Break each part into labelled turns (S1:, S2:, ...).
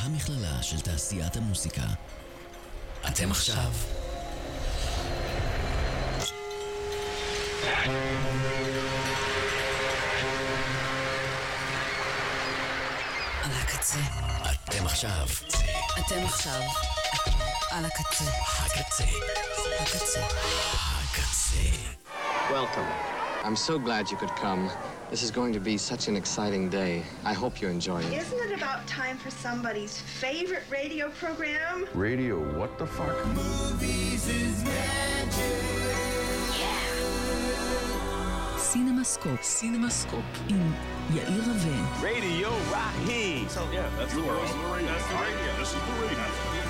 S1: המכללה של תעשיית המוסיקה. אתם עכשיו
S2: על הקצה.
S1: אתם עכשיו
S2: על הקצה.
S1: הקצה.
S3: Welcome. I'm so glad you could come. This is going to be such an exciting day. I hope you enjoy it.
S4: Isn't it about time for somebody's favorite radio program?
S5: Radio, what the fuck?
S6: Movies is magic.
S2: סינמסקופ עם יאיר רווה.
S7: Radio Raheem.
S5: So yeah, that's the world. That's the radio. This is the radio.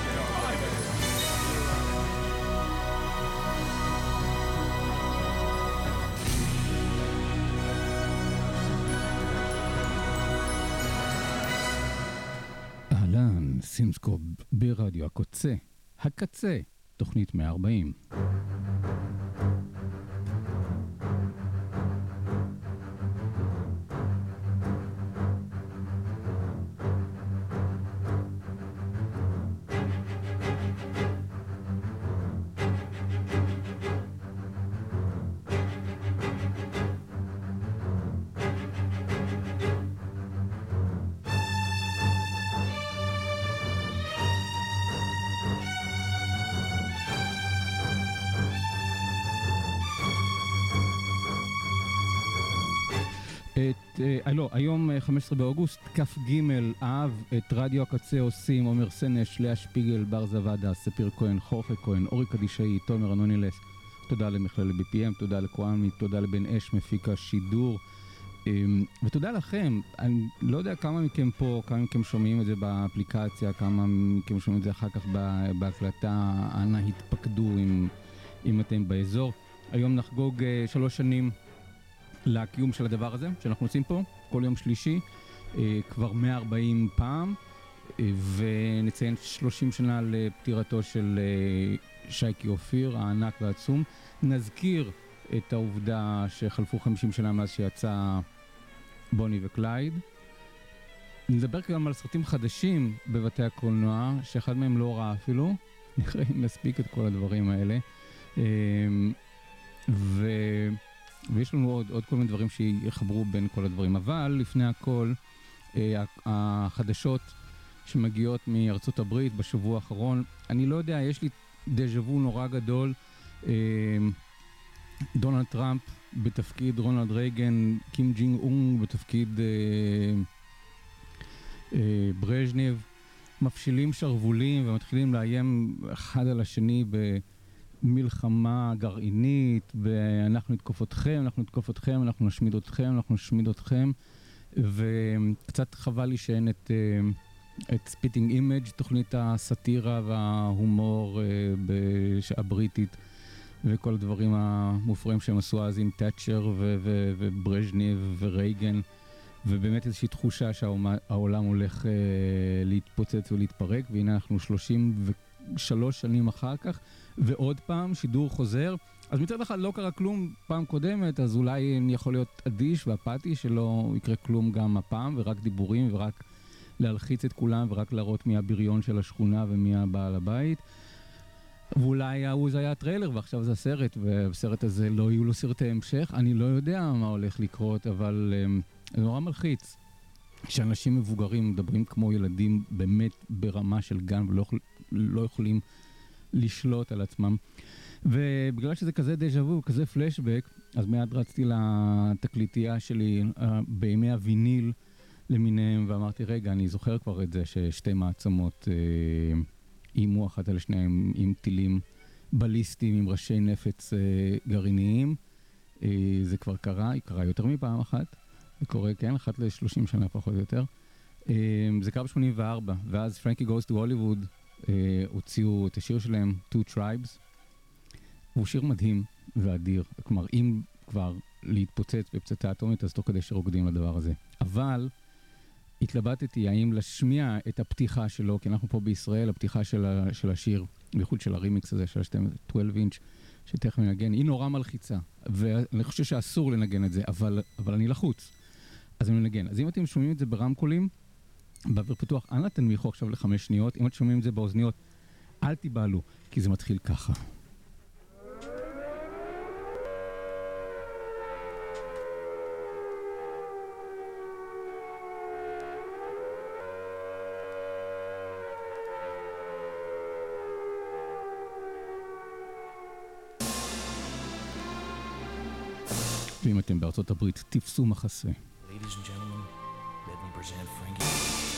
S8: אהלן, סינסקופ ברדיו הקצה. הקצה, תוכנית 140. היום 15 באוגוסט, כ"ג אב, את רדיו הקצה עושים עומר סנש, לאה שפיגל, בר זוואדה, ספיר כהן, חורפה כהן, אורי קדישאי, תומר אנונילס. תודה למכללה BPM, תודה לקואמי, תודה לבן אש מפיק השידור, ותודה לכם. אני לא יודע כמה מכם פה, כמה מכם שומעים את זה באפליקציה, כמה מכם שומעים את זה אחר כך בהקלטה. אנא התפקדו אם אתם באזור. היום נחגוג 3 שנים לקיום של הדבר הזה שאנחנו עושים פה כל יום שלישי, כבר 140 פעם, ונציין 30 שנה לפטירתו של שייקי אופיר הענק והעצום. נזכיר את העובדה שחלפו 50 שנה מאז שיצא בוני וקלייד. נדבר גם על סרטים חדשים בבתי הקולנוע שאחד מהם לא רע אפילו, נראה אם נספיק את כל הדברים האלה, ויש לנו עוד כל מיני דברים שיחברו בין כל הדברים. אבל לפני הכל, החדשות שמגיעות מארצות הברית בשבוע האחרון, אני לא יודע, יש לי דז'ה-וו נורא גדול. דונלד טראמפ בתפקיד רונלד רייגן, קים ג'ינג אונג בתפקיד ברז'נייב, מפשילים שרבולים ומתחילים לאיים אחד על השני מלחמה גרעינית, ואנחנו נתקוף אתכם, אנחנו נשמיד אתכם, וקצת חבל לי שאין את ספיטינג אימג', תוכנית הסאטירה וההומור הבריטית, וכל הדברים המופרעים שהם עשו אז עם תאצ'ר וברז'נייב ורייגן, ובאמת איזושהי תחושה שהעולם הולך להתפוצץ ולהתפרק, והנה אנחנו 33 שנים אחר כך, ועוד פעם שידור חוזר. אז מצד אחד לא קרה כלום פעם קודמת, אז אולי אני יכול להיות אדיש ואפתי שלא יקרה כלום גם הפעם, ורק דיבורים ורק להלחיץ את כולם ורק להראות מי הבריון של השכונה ומי הבעל הבית. ואולי זה היה הטריילר ועכשיו זה הסרט, והסרט הזה לא יהיו לו סרטי המשך. אני לא יודע מה הולך לקרות, אבל זה נורא מלחיץ שאנשים מבוגרים מדברים כמו ילדים באמת ברמה של גן ולא יכולים לשלוט על עצמם. ובגלל שזה כזה דז'ה-וו, כזה פלשבק, אז מיד רצתי לתקליטייה שלי בימי הוויניל למיניהם, ואמרתי, רגע, אני זוכר כבר את זה ששתי מעצמות אימו אחת על שניים עם טילים בליסטיים עם ראשי נפץ גרעיניים. זה כבר קרה, היא קרה יותר מפעם אחת. זה קורה, כן, אחת ל-30 שנה פחות או יותר. זה קרה ב-84, ואז פרנקי גוס טו הוליווד הוציאו את השיר שלהם, Two Tribes. הוא שיר מדהים ואדיר. כלומר, אם כבר להתפוצץ בפצצה אטומית, אז תוך כדי שרוקדים לדבר הזה. אבל התלבטתי האם להשמיע את הפתיחה שלו, כי אנחנו פה בישראל, הפתיחה של השיר, בייחוד של הרימיקס הזה, של 12 אינץ' שתכף נגן, היא נורא מלחיצה, ואני חושב שאסור לנגן את זה, אבל אני לחוץ. אז אני נגן. אז אם אתם שומעים את זה ברמקולים, באוויר פתוח, אנא תנמיכו עכשיו ל5 שניות. אם אתם שומעים את זה באוזניות, אל תיבהלו, כי זה מתחיל ככה. ואם אתם בארצות הברית, תפסו מחסה.
S1: Ladies and gentlemen, let me present Frankie.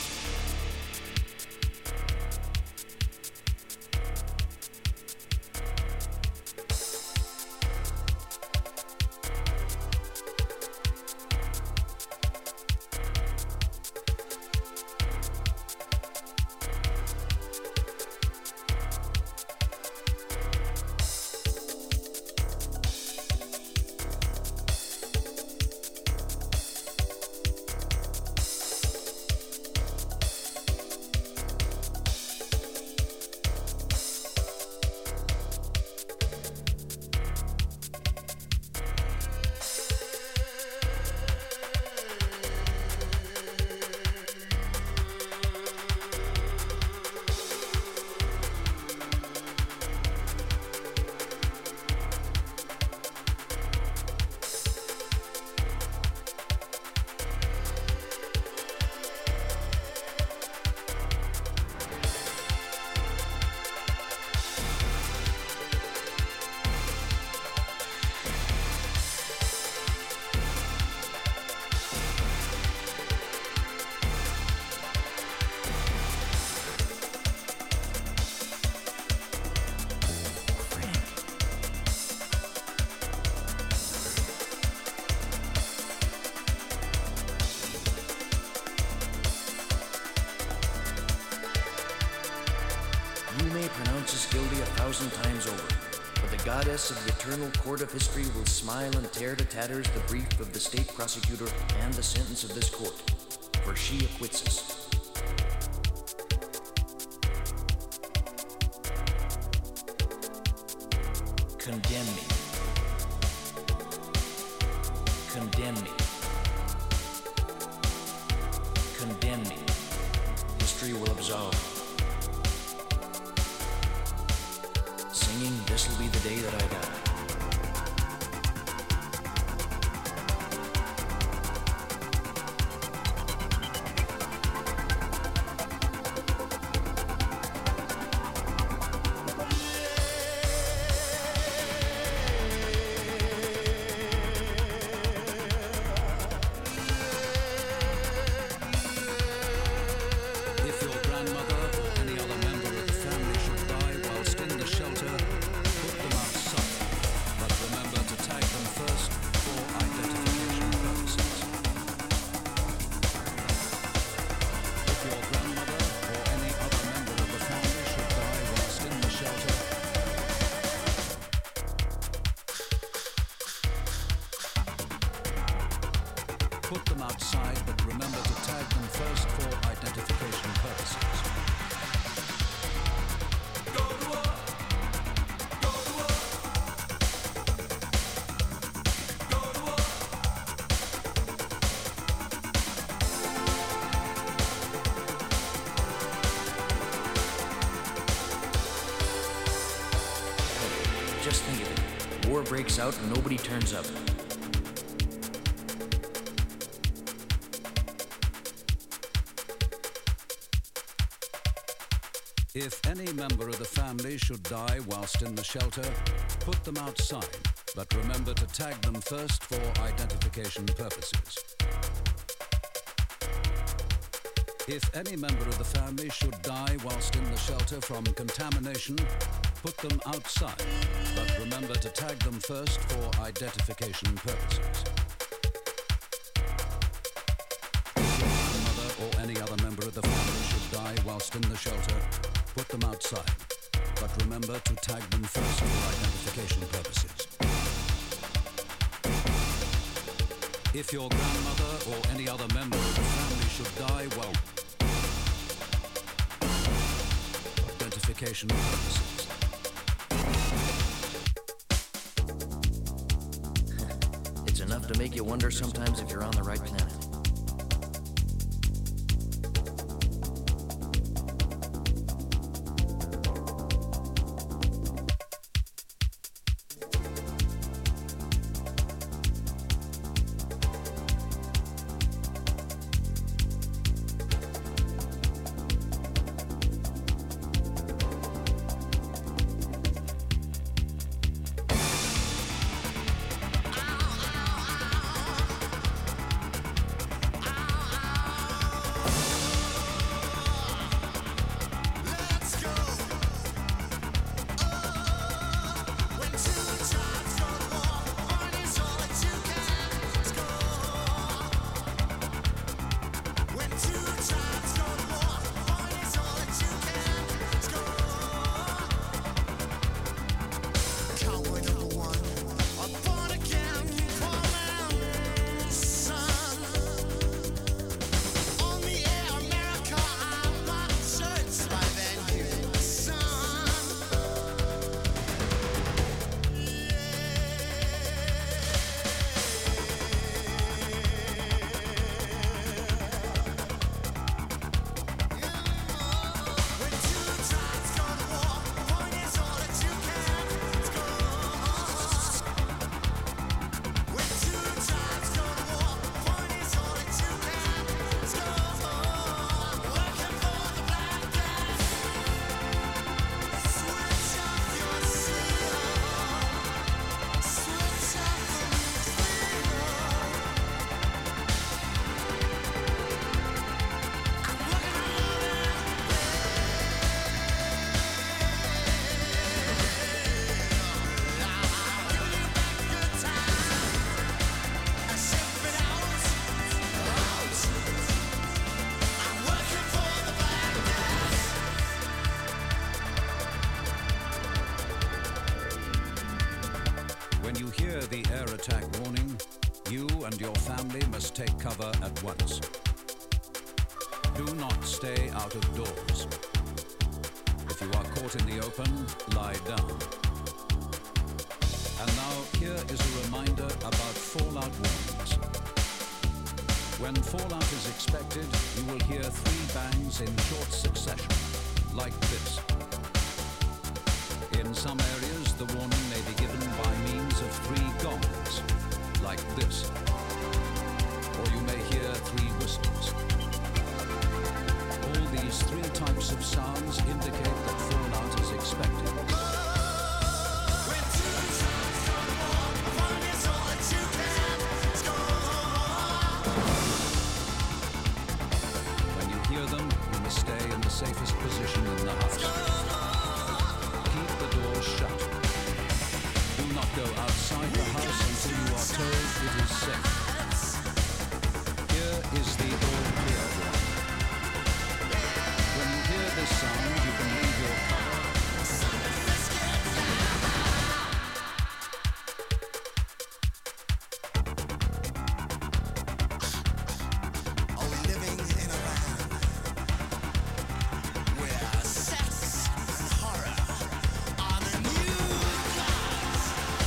S9: pronounce us guilty 1,000 times over. But the goddess of the eternal court of history will smile and tear to tatters the brief of the state prosecutor and the sentence of this court, for she acquits us. Condemn me. Condemn me. Condemn me. History will absolve. Singing, this'll be the day that I die.
S10: Put them outside, but remember to tag them first for identification purposes. Go to war! Go to war! Go to war!
S9: Just think of it. War breaks out and nobody turns up.
S10: If any member of the family should die whilst in the shelter, put them outside, but remember to tag them first for identification purposes. If any member of the family should die whilst in the shelter from contamination, put them outside, but remember to tag them first for identification purposes. If your grandmother or any other member of the family should die whilst in the shelter, put them outside, but remember to tag them first for identification purposes. If your grandmother or any other member of the family should die, well, identification purposes.
S9: It's enough to make you wonder sometimes if you're on the right planet.
S10: hear the air attack warning, you and your family must take cover at once. Do not stay out of doors. If you are caught in the open, lie down. And now here is a reminder about fallout warnings. When fallout is expected, you will hear 3 bangs in short succession, like this. In some areas, the warning may be given by means of 3 gongs, like this. Or you may hear 3 whistles. All these 3 types of sounds indicate that fallout is expected. When you hear them, you must stay in the safest position in the house. Keep the doors shut. Do not go outside the house until you are told it is safe. Here is the all clear one. When you hear this sound, you can leave your cover.
S6: Are we living in a land where sex and horror are the new gods?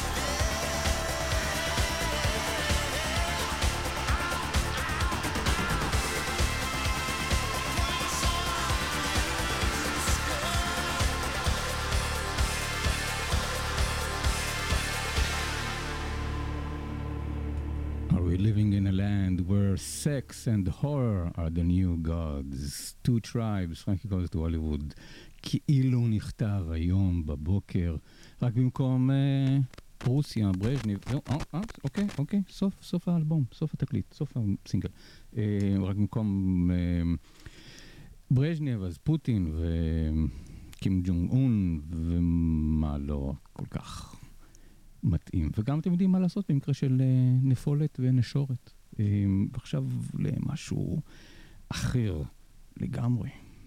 S8: Are we living in a land where sex and horror are the new gods? 2 tribes, פרנקי גולס to Hollywood. כאילו נכתב היום בבוקר, רק במקום רוסיה, ברז'ניב, אוקיי, סוף האלבום, סוף התקליט, סוף הסינגל. רק במקום ברז'ניב, אז פוטין וקים ג'ונג און, ומה לא כל כך מתאים. וגם אתם יודעים מה לעשות במקרה של נפולת ונשורת. ועכשיו למשהו אחר לגמרי.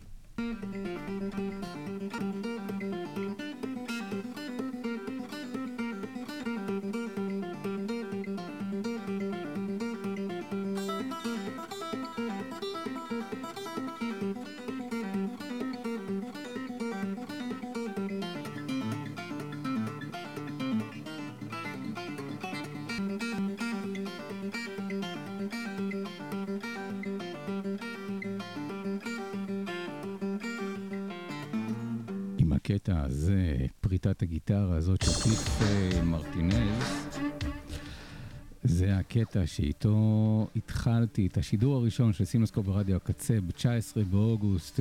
S8: הקטע הזה, פריטת הגיטרה הזאת של קליף מרטינז, זה הקטע שאיתו התחלתי את השידור הראשון של סימסקופ ברדיו הקצה ב-19 באוגוסט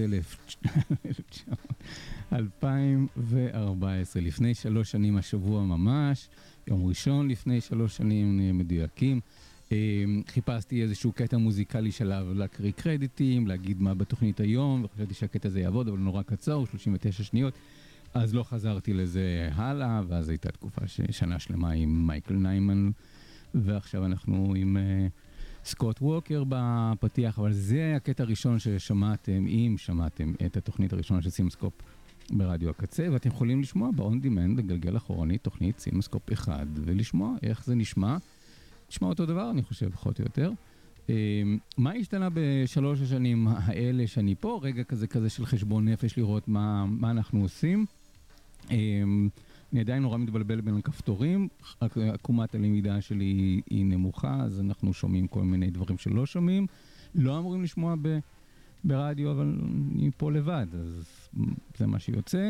S8: 2014, לפני 3 שנים השבוע ממש, יום ראשון לפני 3 שנים מדויקים. חיפשתי איזשהו קטע מוזיקלי שלב להקריא קרדיטים, להגיד מה בתוכנית היום, וחשבתי שהקטע הזה יעבוד, אבל נורא קצר, 39 שניות, אז לא חזרתי לזה הלאה, ואז הייתה תקופה שנה שלמה עם מייקל ניימן, ועכשיו אנחנו עם סקוט ווקר בפתיח, אבל זה הקטע הראשון ששמעתם, אם שמעתם את התוכנית הראשונה של סימסקופ ברדיו הקצה, ואתם יכולים לשמוע ב-on demand, לגלגל אחורנית, תוכנית סימסקופ 1, ולשמוע איך זה נשמע. נשמע אותו דבר, אני חושב, פחות או יותר. מה השתנה ב3 השנים האלה שאני פה? רגע כזה של חשבון נפש, לראות מה אנחנו עושים. אני עדיין נורא מתבלבל בין הכפתורים, עקומת הלמידה שלי היא נמוכה, אז אנחנו שומעים כל מיני דברים שלא שומעים. לא אמורים לשמוע ברדיו, אבל אני פה לבד, אז זה מה שיוצא.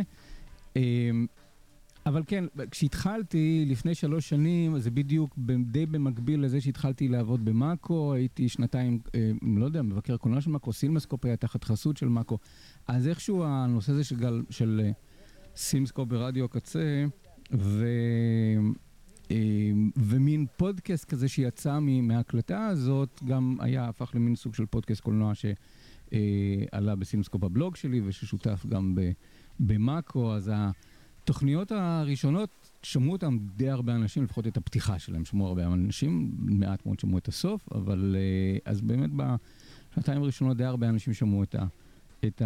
S8: אבל כן, כשהתחלתי לפני 3 שנים, זה בדיוק די במקביל לזה שהתחלתי לעבוד במאקו, הייתי 2 לא יודע, מבקר קולנוע של מאקו, סילמסקופ היה תחת חסות של מאקו, אז איכשהו הנושא הזה של סילמסקופ ברדיו הקצה, ומין פודקאסט כזה שיצא מההקלטה הזאת, גם היה הפך למין סוג של פודקאסט קולנוע שעלה בסילמסקופ הבלוג שלי, וששותף גם במאקו, אז התוכניות הראשונות שמעו אותם די הרבה אנשים, לפחות את הפתיחה שלהם שמעו הרבה אנשים, מעט מאוד שמעו את הסוף, אבל אז באמת בשנתיים הראשונות די הרבה אנשים שמעו את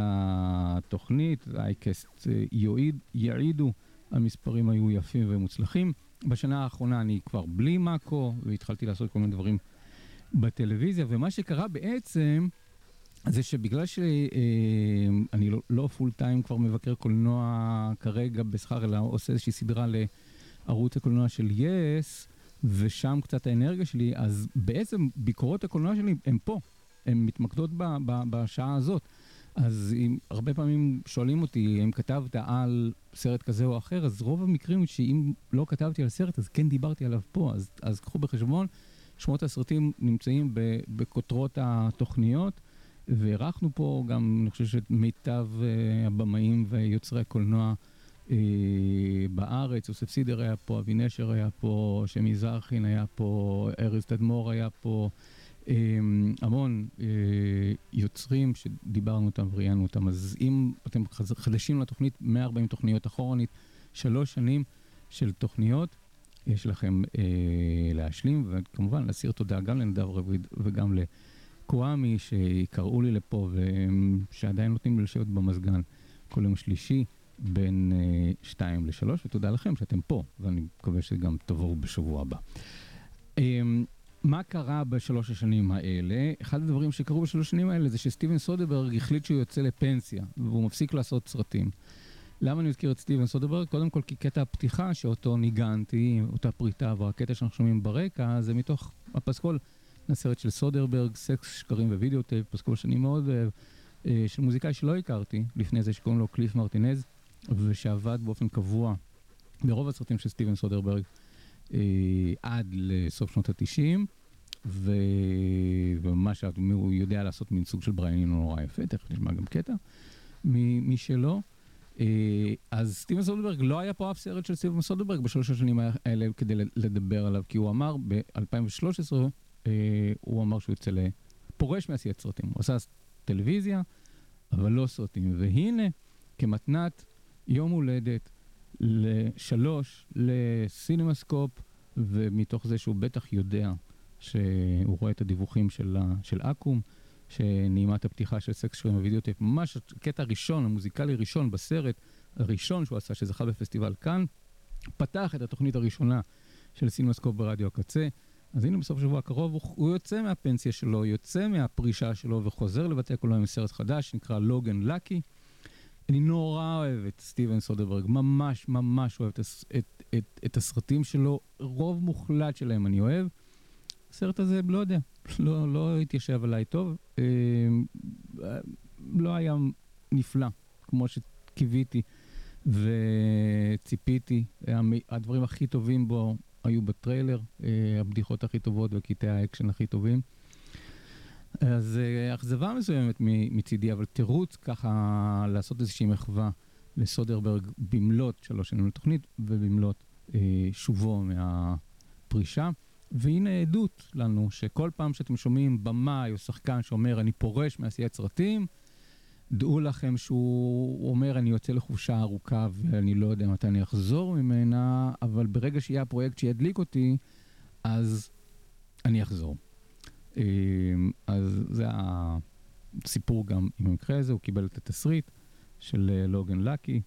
S8: התוכנית, אייקסט יעידו, המספרים היו יפים ומוצלחים, בשנה האחרונה אני כבר בלי מאקו, והתחלתי לעשות כל מיני דברים בטלוויזיה, ומה שקרה בעצם, זה שבגלל שאני לא פול טיים כבר מבקר קולנוע כרגע בשכר, אלא עושה איזושהי סדרה לערוץ הקולנוע של יס, ושם קצת האנרגיה שלי, אז בעצם ביקורות הקולנוע שלי הן פה, הן מתמקדות בשעה הזאת. אז הרבה פעמים שואלים אותי, אם כתבת על סרט כזה או אחר, אז רוב המקרים שאם לא כתבתי על סרט, אז כן דיברתי עליו פה. אז קחו בחשבון, שמות הסרטים נמצאים בכותרות התוכניות, וערכנו פה גם, אני חושב שמיטב הבמאים ויוצרי הקולנוע בארץ, יוסף סידר היה פה, אבי נשר היה פה, שמי זרחין היה פה, ארז תדמור היה פה, המון יוצרים שדיברנו אותם וראיינו אותם. אז אם אתם חדשים לתוכנית, 140 תוכניות אחורנית, 3 שנים של תוכניות, יש לכם להשלים, וכמובן להסיר תודה גם לנדב רביד וגם לקוואמי שקראו לי לפה ושעדיין נותנים לי לשבת במזגן כל יום שלישי בין 2 ל-3, ותודה לכם שאתם פה, ואני מקווה שגם תבואו בשבוע הבא. מה קרה בשלוש השנים האלה? אחד הדברים שקרו בשלוש השנים האלה זה שסטיבן סודרברג החליט שהוא יוצא לפנסיה, והוא מפסיק לעשות סרטים. למה אני מזכיר את סטיבן סודרברג? קודם כל כי קטע הפתיחה שאותו ניגנתי, אותה פריטה והקטע שאנחנו שומעים ברקע, זה מתוך הפסקול לסרט של סודרברג, סקס, שקרים ווידאו טייפ, פסקול שאני מאוד אוהב, של מוזיקאי שלא הכרתי, לפני זה שקוראים לו קליף מרטינז, ושעבד באופן קבוע ברוב הסרטים של סטיבן סודרברג, עד לסוף שנות ה-90, וממש הוא יודע לעשות מין סוג של בריינים נורא יפה, תכף נשמע גם קטע משלו. אז סטיבן סודרברג, לא היה פה אף סרט של סטיבן סודרברג בשלוש השנים האלה כדי לדבר עליו, כי הוא אמר ב-2013, הוא אמר שהוא יוצא פורש מעשיית סרטים. הוא עשה טלוויזיה, אבל לא סרטים. והנה, כמתנת יום הולדת, ל3 לסינמסקופ, ומתוך זה שהוא בטח יודע שהוא רואה את הדיווחים של אקום, שנעימת הפתיחה של סקס שקרים הווידאוטייפ, ממש הקטע הראשון, המוזיקלי הראשון בסרט הראשון שהוא עשה, שזכה בפסטיבל כאן, פתח את התוכנית הראשונה של סינמסקופ ברדיו הקצה. אז הנה בסוף שבוע הקרוב הוא יוצא מהפנסיה שלו, יוצא מהפרישה שלו וחוזר לבתי הקולנוע עם סרט חדש שנקרא לוגן לקי. אני נורא אוהב את סטיבן סודרברג, ממש ממש אוהב את הסרטים שלו, רוב מוחלט שלהם אני אוהב. הסרט הזה, לא יודע, לא התיישב עליי טוב, לא היה נפלא, כמו שקיוויתי וציפיתי. הדברים הכי טובים בו היו בטריילר, הבדיחות הכי טובות וקטעי האקשן הכי טובים. אז אכזבה מסוימת מצידי, אבל תירוץ ככה לעשות איזושהי מחווה לסודרברג במלאת 3 שנים לתוכנית ובמלאת שובו מהפרישה. והנה עדות לנו שכל פעם שאתם שומעים במאי או שחקן שאומר אני פורש מעשיית סרטים, דעו לכם שהוא אומר אני יוצא לחופשה ארוכה ואני לא יודע מתי אני אחזור ממנה, אבל ברגע שיהיה הפרויקט שידליק אותי, אז אני אחזור. אז זה הסיפור גם עם המקרה הזה. הוא קיבל את התסריט של לוגן לקי,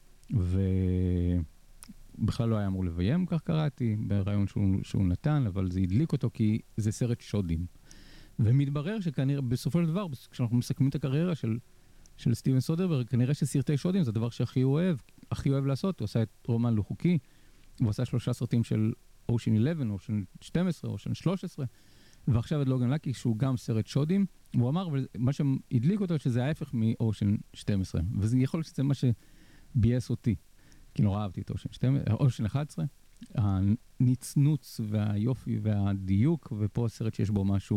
S8: ובכלל לא היה אמור לביים, כך קראתי, ברעיון שהוא נתן, אבל זה הדליק אותו כי זה סרט שודים. ומתברר שכנראה, בסופו של דבר, כשאנחנו מסכמים את הקריירה של סטיבן סודרברג, כנראה שסרטי שודים זה הדבר שהכי הכי אוהב לעשות. הוא עשה את רומן לא חוקי, הוא עשה 3 סרטים של אושן 11, אושן 12, אושן 13, ועכשיו את לוגן לקי, שהוא גם סרט שודים, והוא אמר, מה שהדליק אותו, שזה ההפך מאושן 12, וזה יכול להיות שזה מה שבייס אותי, כי נורא אהבתי את אושן 11, הניצנוץ והיופי והדיוק, ופה סרט שיש בו משהו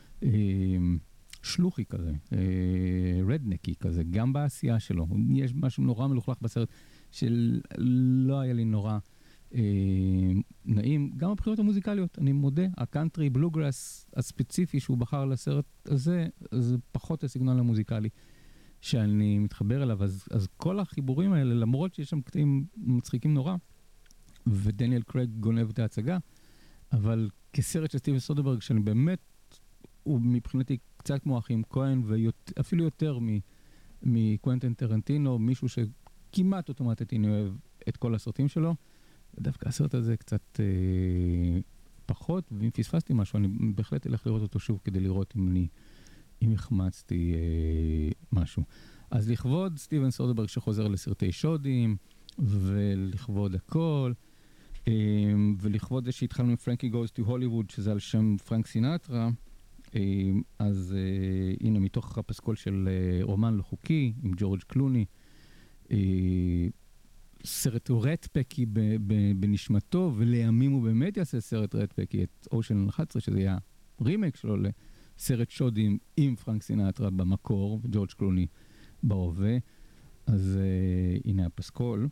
S8: שלוחי כזה, רדנקי כזה, גם בעשייה שלו. יש משהו נורא מלוכלך בסרט, שלא היה לי נורא נעים. גם הבחירות המוזיקליות, אני מודה, הקאנטרי בלוגראס הספציפי שהוא בחר לסרט הזה, זה פחות הסגנון המוזיקלי שאני מתחבר אליו. אז כל החיבורים האלה, למרות שיש שם קטעים מצחיקים נורא, ודניאל קרייג גונב את ההצגה, אבל כסרט של סטיבן סודרברג, שאני באמת, הוא מבחינתי קצת כמו אחים כהן, ואפילו יותר מקוונטין טרנטינו, מישהו שכמעט אוטומטית אני אוהב את כל הסרטים שלו. ודווקא הסרט הזה קצת פחות, ואם פספסתי משהו, אני בהחלט אלך לראות אותו שוב כדי לראות אם החמצתי משהו. אז לכבוד סטיבן סודרברג שחוזר לסרטי שודים, ולכבוד הכל, ולכבוד זה שהתחלנו עם פרנקי גוז טו הוליווד, שזה על שם פרנק סינטרה, אז הנה מתוך הפסקול של רומן לא חוקי עם ג'ורג' קלוני, סרט רטפקי בנשמתו, ולימים הוא באמת יעשה סרט רטפקי, את אושן 11, שזה היה רימייק שלו לסרט שודים עם פרנק סינטרה במקור, וג'ורג' קלוני בהווה. אז הנה הפסקול.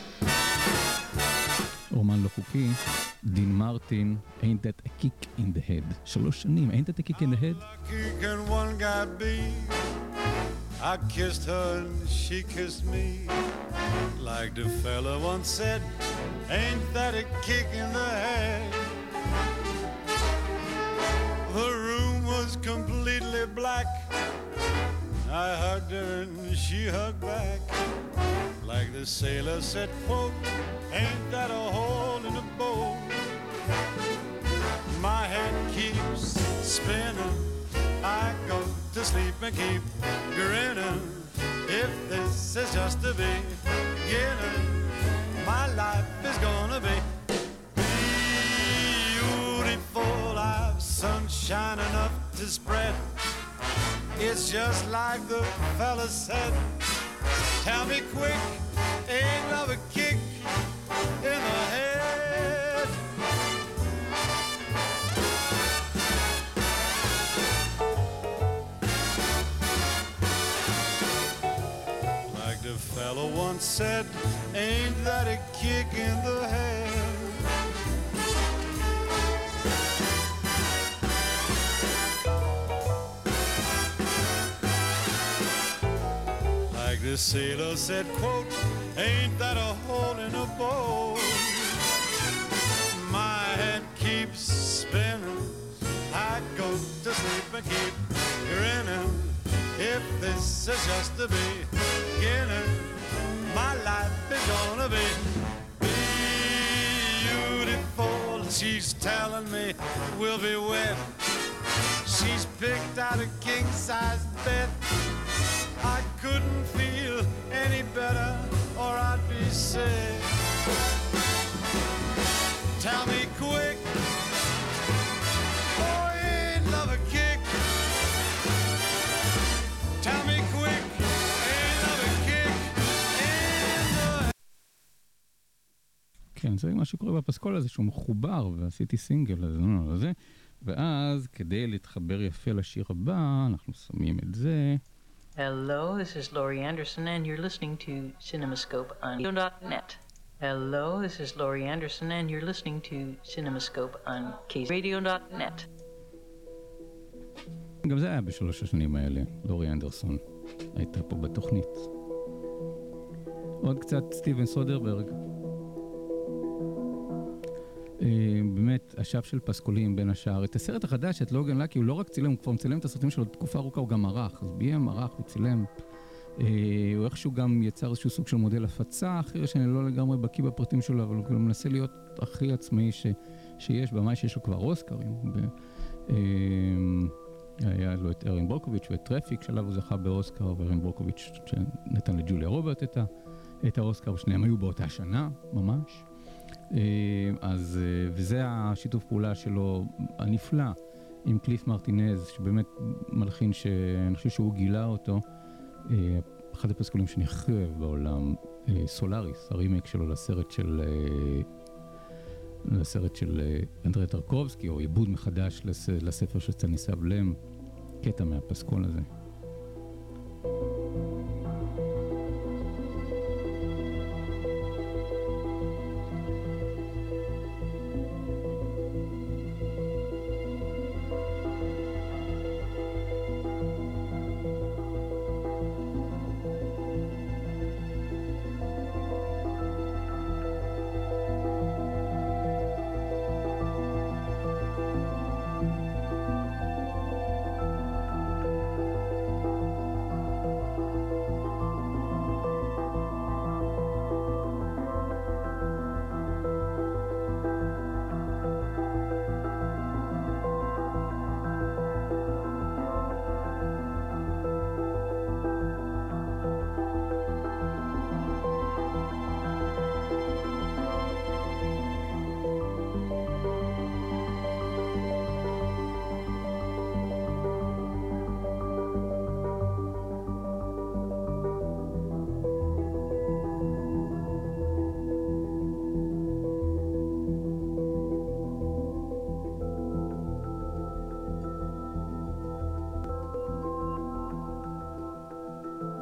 S8: רומן לא חוקי, דין מרטין, Ain't That a Kick in the Head. 3 שנים, Ain't That a Kick in the Head?
S6: Can one guy be? I kissed her and she kissed me. Like the fella once said, ain't that a kick in the head? The room was completely black. I hugged her and she hugged back. Like the sailor said, quote, ain't that a hole in the boat? My head keeps spinning. I go to sleep and keep grinning. If this is just the beginning, my life is gonna be beautiful. I've sunshine enough to spread. It's just like the fella said. Tell me quick, ain't love a kick in the head? Like the fella once said, ain't that a kick in the head? The sailor said, quote, ain't that a hole in a boat? My head keeps spinning. I go to sleep and keep grinning. If this is just the beginning, my life is gonna be beautiful. She's telling me we'll be wed. She's picked out a king-size bed. I couldn't feel any better or I'd be sick. Tell me quick, oh, ain't love a kick? Tell me quick, ain't love a kick in the...
S8: כן, זה מה שקורה בפסקול הזה, שהוא מחובר, ועשיתי סינגל הזה, ואז כדי להתחבר יפה לשיר הבא, אנחנו שמים את זה.
S11: Hello, this is Laurie Anderson, and you're listening to CinemaScope on radio.net. Hello, this is Laurie Anderson, and you're listening to CinemaScope on radio.net.
S8: גם זה היה ב3 השנים האלה, לורי אנדרסון הייתה פה בתוכנית. עוד קצת סטיבן סודרברג. באמת, השאף של פסקולים בין השאר. את הסרט החדש, את לוגן לקי, הוא לא רק צילם, הוא כבר מצלם את הסרטים שלו תקופה ארוכה, הוא גם ערך, אז ביים, ערך וצילם. הוא איכשהו גם יצר איזשהו סוג של מודל הפצה אחר, שאני לא לגמרי בקיא בפרטים שלו, אבל הוא מנסה להיות הכי עצמאי שיש, במאי שיש לו כבר אוסקרים. היה לו את ארין ברוקוביץ' ואת טרפיק, שלב הוא זכה באוסקר, וארין ברוקוביץ' שנתן לג'וליה רוברט את האוסקר, ושניהם היו באותה שנה, ממש. אז, וזה השיתוף פעולה שלו הנפלא עם קליף מרטינז, שבאמת מלחין שאני חושב שהוא גילה אותו, אחד הפסקולים שאני הכי אוהב בעולם, סולאריס, הרימייק שלו לסרט של אנדרי טרקובסקי, או עיבוד מחדש לספר של סטניסלב לם, קטע מהפסקול הזה.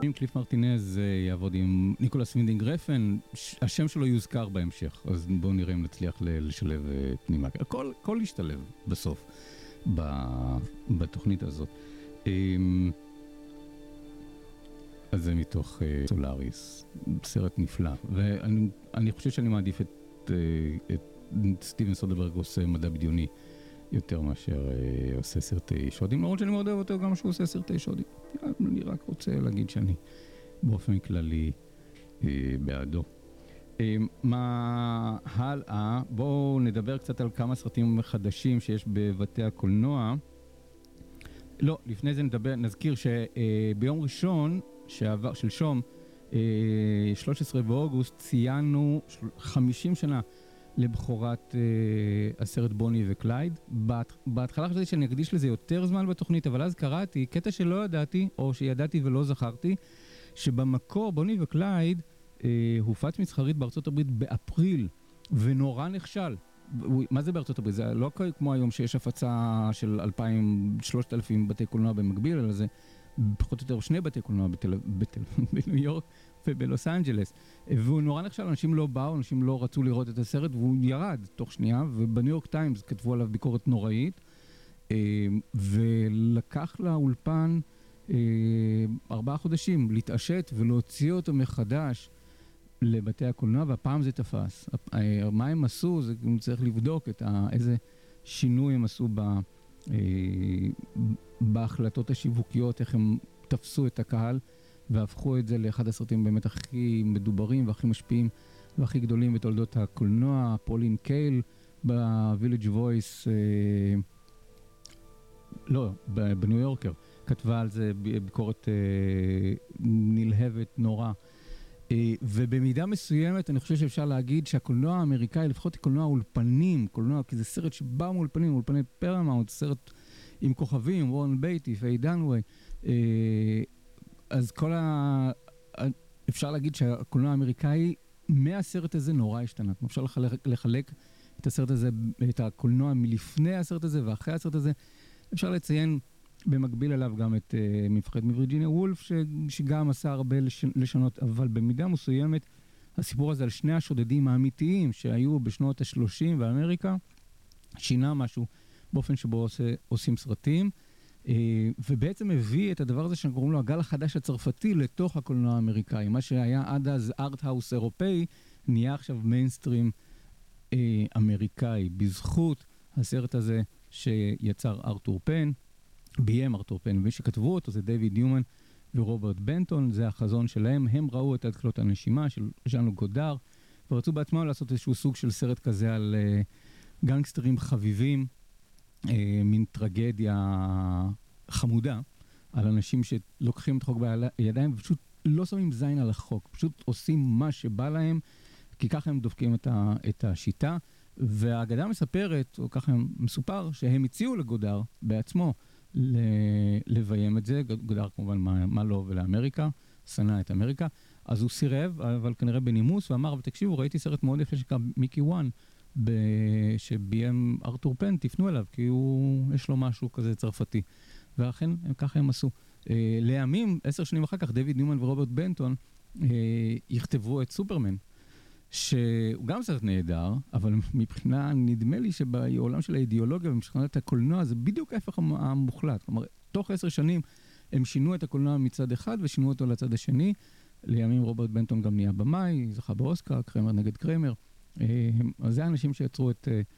S8: עם קליף מרטינז יעבוד עם ניקולס וינדינג רפן, השם שלו יוזכר בהמשך, אז בואו נראה אם נצליח לשלב פנימה. הכל ישתלב בסוף בתוכנית הזאת. אז זה מתוך סולאריס, סרט נפלא, ואני חושב שאני מעדיף את סטיבן סודרברג עושה מדע בדיוני יותר מאשר עושה סרטי שודים, למרות שאני מאוד אוהב אותו גם שהוא עושה סרטי שודים. אני רק רוצה להגיד שאני באופן כללי בעדו. מה הלאה? בואו נדבר קצת על כמה סרטים חדשים שיש בבתי הקולנוע. לא, לפני זה נזכיר שביום ראשון שעבר, שלשום, 13 באוגוסט, ציינו 50 שנה לבחורת הסרט בוני וקלייד. בהתחלה חשבתי שאני אקדיש לזה יותר זמן בתוכנית, אבל אז קראתי קטע שלא ידעתי, או שידעתי ולא זכרתי, שבמקור בוני וקלייד הופץ מסחרית בארצות הברית באפריל, ונורא נכשל. מה זה בארצות הברית? זה לא כמו היום שיש הפצה של 2,000-3,000 בתי קולנוע במקביל, אלא זה פחות או יותר 2 בתי קולנוע בניו יורק ובלוס אנג'לס. והוא נורא נכשל, אנשים לא באו, אנשים לא רצו לראות את הסרט, והוא ירד תוך שנייה, ובניו יורק טיימס כתבו עליו ביקורת נוראית, ולקח לאולפן 4 חודשים להתעשת ולהוציא אותו מחדש לבתי הקולנוע, והפעם זה תפס. מה הם עשו, זה צריך לבדוק איזה שינוי הם עשו בהחלטות השיווקיות, איך הם תפסו את הקהל והפכו את זה לאחד הסרטים באמת הכי מדוברים והכי משפיעים והכי גדולים בתולדות הקולנוע. פולין קייל בוויליג' וויס, לא, בניו יורקר, כתבה על זה ביקורת נלהבת נורא. ובמידה מסוימת אני חושב שאפשר להגיד שהקולנוע האמריקאי, לפחות קולנוע אולפנים, קולנוע, כי זה סרט שבא מאולפנים, אולפני פרמאונט, סרט עם כוכבים, וורן בייטי, פיי דנווי, אז אפשר להגיד שהקולנוע האמריקאי מהסרט הזה נורא השתנה. אפשר לחלק את הסרט הזה, את הקולנוע מלפני הסרט הזה ואחרי הסרט הזה. אפשר לציין במקביל אליו גם את מפחד מווירג'יניה וולף, שגם עשה הרבה לשונות, אבל במידה מסוימת הסיפור הזה על שני השודדים האמיתיים שהיו בשנות ה-30 באמריקה, שינה משהו באופן שבו עושים סרטים, ובעצם הביא את הדבר הזה שאנחנו קוראים לו הגל החדש הצרפתי לתוך הקולנוע האמריקאי. מה שהיה עד אז ארט-האוס אירופאי, נהיה עכשיו מיינסטרים אמריקאי, בזכות הסרט הזה שיצר ארתור פן, ביים ארתור פן, ומי שכתבו אותו זה דיוויד ניומן ורוברט בנטון, זה החזון שלהם. הם ראו את התקלות הנשימה של ז'אן לוק גודר, ורצו בעצמם לעשות איזשהו סוג של סרט כזה על גנגסטרים חביבים, מין טרגדיה חמודה, על אנשים שלוקחים את החוק בידיים ופשוט לא שמים זין על החוק, פשוט עושים מה שבא להם, כי ככה הם דופקים את השיטה. והאגדה מספרת, או ככה מסופר, שהם הציעו לגודר בעצמו לביים את זה. גודר כמובן מה לו ולאמריקה, שנא את אמריקה, אז הוא סירב, אבל כנראה בנימוס, ואמר, ותקשיבו, ראיתי סרט מאוד יפה שקרא מיקי וואן, שביים ארתור פן, תפנו אליו, כי יש לו משהו כזה צרפתי. ואכן, ככה הם עשו. לימים, 10 שנים אחר כך, דיוויד ניומן ורוברט בנטון יכתבו את סופרמן, שהוא גם סרט נהדר, אבל מבחינה, נדמה לי שבעולם של האידיאולוגיה ומשכנת הקולנוע, זה בדיוק ההפך המוחלט. כלומר, תוך 10 שנים הם שינו את הקולנוע מצד אחד ושינו אותו לצד השני. לימים רוברט בנטון גם נהיה במאי, זכה באוסקר, קרמר נגד קרמר. אז זה האנשים שיצרו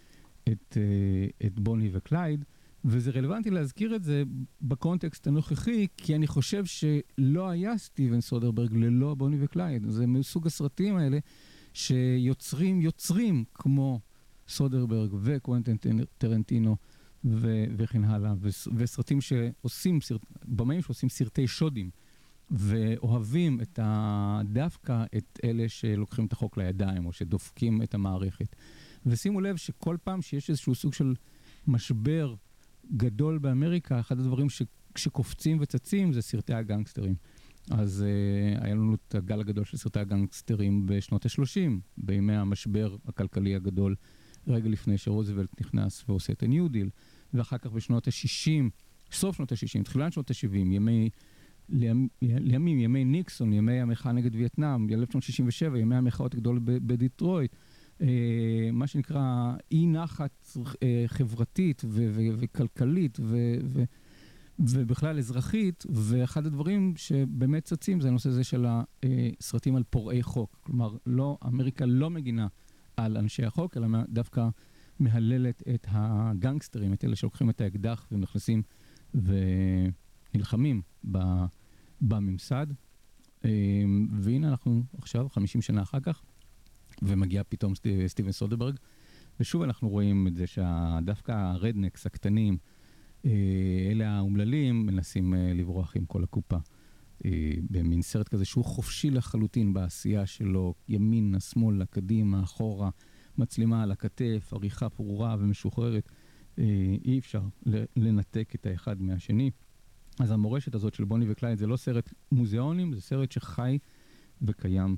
S8: את בוני וקלייד, וזה רלוונטי להזכיר את זה בקונטקסט הנוכחי, כי אני חושב שלא היה סטיבן סודרברג ללא בוני וקלייד. זה מסוג הסרטים האלה שיוצרים כמו סודרברג וקוונטין טרנטינו וכן הלאה, וסרטים שעושים, במאים שעושים סרטי שודים, ואוהבים דווקא את אלה שלוקחים את החוק לידיים, או שדופקים את המערכת. ושימו לב שכל פעם שיש איזשהו סוג של משבר גדול באמריקה, אחד הדברים שקופצים וצצים זה סרטי הגנגסטרים. אז היה לנו את הגל הגדול של סרטי הגנגסטרים בשנות ה-30, בימי המשבר הכלכלי הגדול, רגע לפני שרוזוולט נכנס ועושה את הניו דיל, ואחר כך בשנות ה-60, סוף שנות ה-60, תחילת שנות ה-70, ימי לימים, ימי ניקסון, ימי המחאה נגד וייטנאם, 1967, ימי המחאות הגדולות בדיטרויט, מה שנקרא אי נחת חברתית וכלכלית ובכלל אזרחית, ואחד הדברים שבאמת צצים זה הנושא הזה של הסרטים על פורעי חוק. כלומר, אמריקה לא מגינה על אנשי החוק, אלא דווקא מהללת את הגנגסטרים, את אלה שלוקחים את האקדח ונכנסים ונלחמים בממסד. והנה אנחנו עכשיו, 50 שנה אחר כך, ומגיע פתאום סטיבן סודרברג, ושוב אנחנו רואים את זה שדווקא הרדנקס הקטנים, אלה האומללים, מנסים לברוח עם כל הקופה. במין סרט כזה שהוא חופשי לחלוטין בעשייה שלו, ימין, השמאל, קדימה, אחורה, מצלמה על הכתף, עריכה ברורה ומשוחררת. אי אפשר לנתק את האחד מהשני. אז המורשת הזאת של בוני וקלייד זה לא סרט מוזיאונים, זה סרט שחי וקיים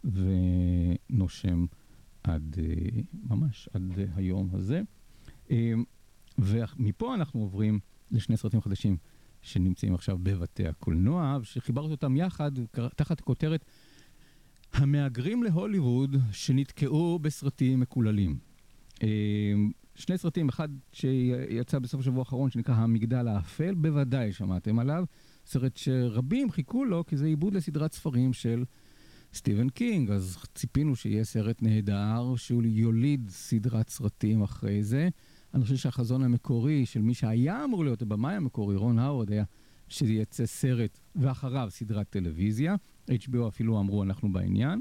S8: ונושם ממש עד היום הזה. ומפה אנחנו עוברים לשני סרטים חדשים שנמצאים עכשיו בבתי הקולנוע, שחיברתי אותם יחד תחת כותרת המהגרים להוליווד שנתקעו בסרטים מקוללים. שני סרטים, אחד שיצא בסוף השבוע האחרון שנקרא המגדל האפל, בוודאי שמעתם עליו, סרט שרבים חיכו לו כי זה עיבוד לסדרת ספרים של סטיבן קינג, אז ציפינו שיהיה סרט נהדר שהוא יוליד סדרת סרטים אחרי זה. אני חושב שהחזון המקורי של מי שהיה אמור להיות הבמאי המקורי, רון האוורד, היה שזה יצא סרט ואחריו סדרת טלוויזיה. HBO אפילו אמרו אנחנו בעניין,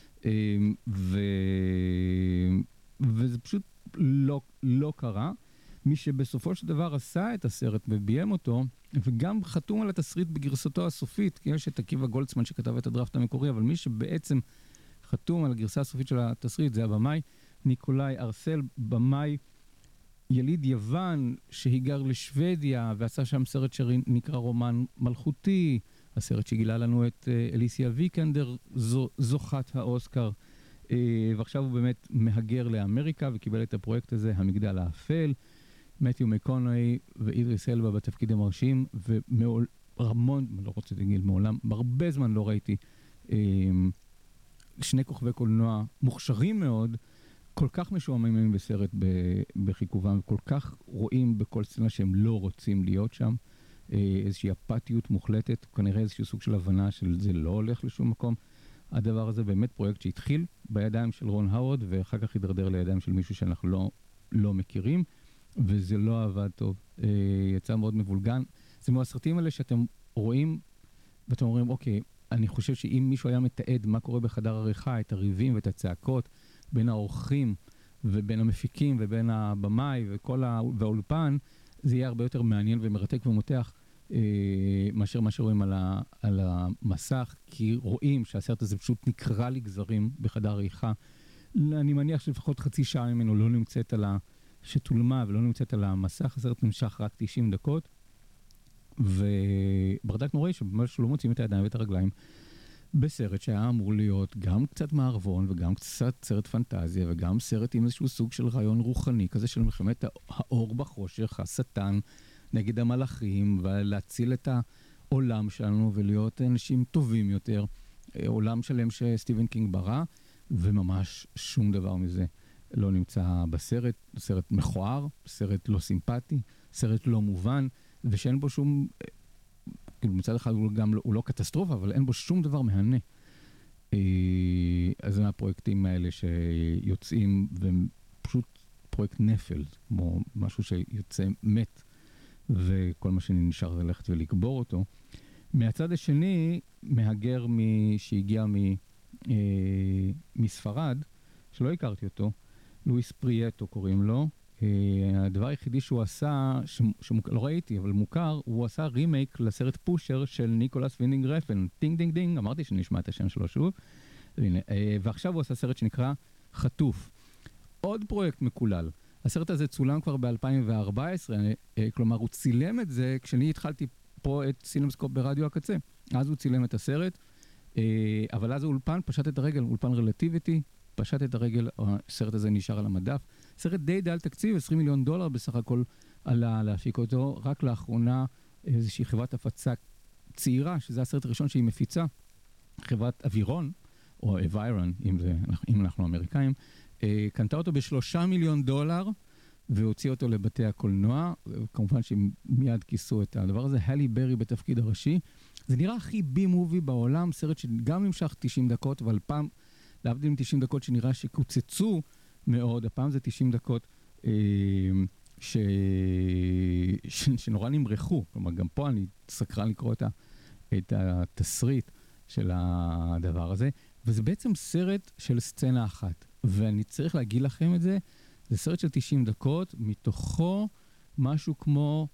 S8: וזה פשוט לא קרה. מי שבסופו של דבר עשה את הסרט וביים אותו, וגם חתום על התסריט בגרסתו הסופית, כי יש את עקיבא גולדסמן שכתב את הדראפט המקורי, אבל מי שבעצם חתום על הגרסה הסופית של התסריט זה הבמאי ניקולאי ארסל, במאי יליד יוון שהיגר לשוודיה ועשה שם סרט שנקרא רומן מלכותי, הסרט שגילה לנו את אליסיה ויקנדר, זוכת האוסקר, ועכשיו הוא באמת מהגר לאמריקה וקיבל את הפרויקט הזה, המגדל האפל. מתיו מקונאי ואידריס אלבה בתפקידים מרשים, ורמון, לא רוצה להגיד מעולם, הרבה זמן לא ראיתי שני כוכבי קולנוע מוכשרים מאוד, כל כך משועממים בסרט בחיכובם, וכל כך רואים בכל סצנה שהם לא רוצים להיות שם, איזושהי אפתיות מוחלטת, כנראה איזשהו סוג של הבנה של זה לא הולך לשום מקום. הדבר הזה באמת פרויקט שהתחיל בידיים של רון האוורד, ואחר כך ידרדר לידיים של מישהו שאנחנו לא מכירים, וזה לא עבד טוב. יצא מאוד מבולגן. זה מהסרטים האלה שאתם רואים, ואתם אומרים, אוקיי, אני חושב שאם מישהו היה מתעד מה קורה בחדר העריכה, את הריבים ואת הצעקות, בין האורחים ובין המפיקים ובין הבמאי והאולפן, זה יהיה הרבה יותר מעניין ומרתק ומותח מאשר מה שרואים על המסך, כי רואים שהסרט הזה פשוט נקרא לגזרים בחדר העריכה. אני מניח שלפחות חצי שעה ממנו לא נמצאת שתולמה ולא נמצאת על המסך, הסרט נמשך רק 90 דקות, וברדק נוראי שממש לא מוצאים את הידיים ואת הרגליים, בסרט שהיה אמור להיות גם קצת מערבון וגם קצת סרט פנטזיה וגם סרט עם איזשהו סוג של רעיון רוחני כזה של מלחמת האור בחושך, השטן נגד המלאכים, ולהציל את העולם שלנו ולהיות אנשים טובים יותר, עולם שלם שסטיבן קינג ברא, וממש שום דבר מזה לא נמצא בסרט. סרט מכוער, סרט לא סימפטי, סרט לא מובן, ושאין בו שום, מצד אחד הוא לא קטסטרופה, אבל אין בו שום דבר מהנה. אז זה מהפרויקטים האלה שיוצאים, ופשוט פרויקט נפל, כמו משהו שיוצא מת, וכל מה שנשאר זה ללכת ולקבור אותו. מהצד השני, מהגר שהגיע מספרד, שלא הכרתי אותו, לואיס פריאטו קוראים לו, הדבר היחידי שהוא עשה, לא ראיתי, אבל מוכר, הוא עשה רימייק לסרט פושר של ניקולס וינינג רפן, דינג דינג דינג, אמרתי שנשמע את השם שלו שוב, ועכשיו הוא עשה סרט שנקרא חטוף. עוד פרויקט מקולל. הסרט הזה צולם כבר ב-2014, כלומר הוא צילם את זה כשאני התחלתי פה את סינמסקופ ברדיו הקצה. אז הוא צילם את הסרט, אבל אז האולפן פשט את הרגל, אולפן רלטיביטי, פשט את הרגל, הסרט הזה נשאר על המדף. סרט די דל תקציב, $20 מיליון בסך הכל עלה להפיק אותו. רק לאחרונה איזושהי חברת הפצה צעירה, שזה הסרט הראשון שהיא מפיצה, חברת אווירון, או אווירון, אם אנחנו אמריקאים, קנתה אותו $3 מיליון, והוציאה אותו לבתי הקולנוע, כמובן שהם מיד כיסו את הדבר הזה, הלי ברי בתפקיד הראשי. זה נראה הכי בי-מובי בעולם, סרט שגם נמשך 90 דקות, אבל פעם, להבדיל מ-90 דקות שנראה שקוצצו מאוד, הפעם זה 90 דקות שנורא נמרחו. כלומר, גם פה אני סקרן לקרוא את התסריט של הדבר הזה, וזה בעצם סרט של סצנה אחת. ואני צריך להגיד לכם את זה, זה סרט של 90 דקות, מתוכו משהו כמו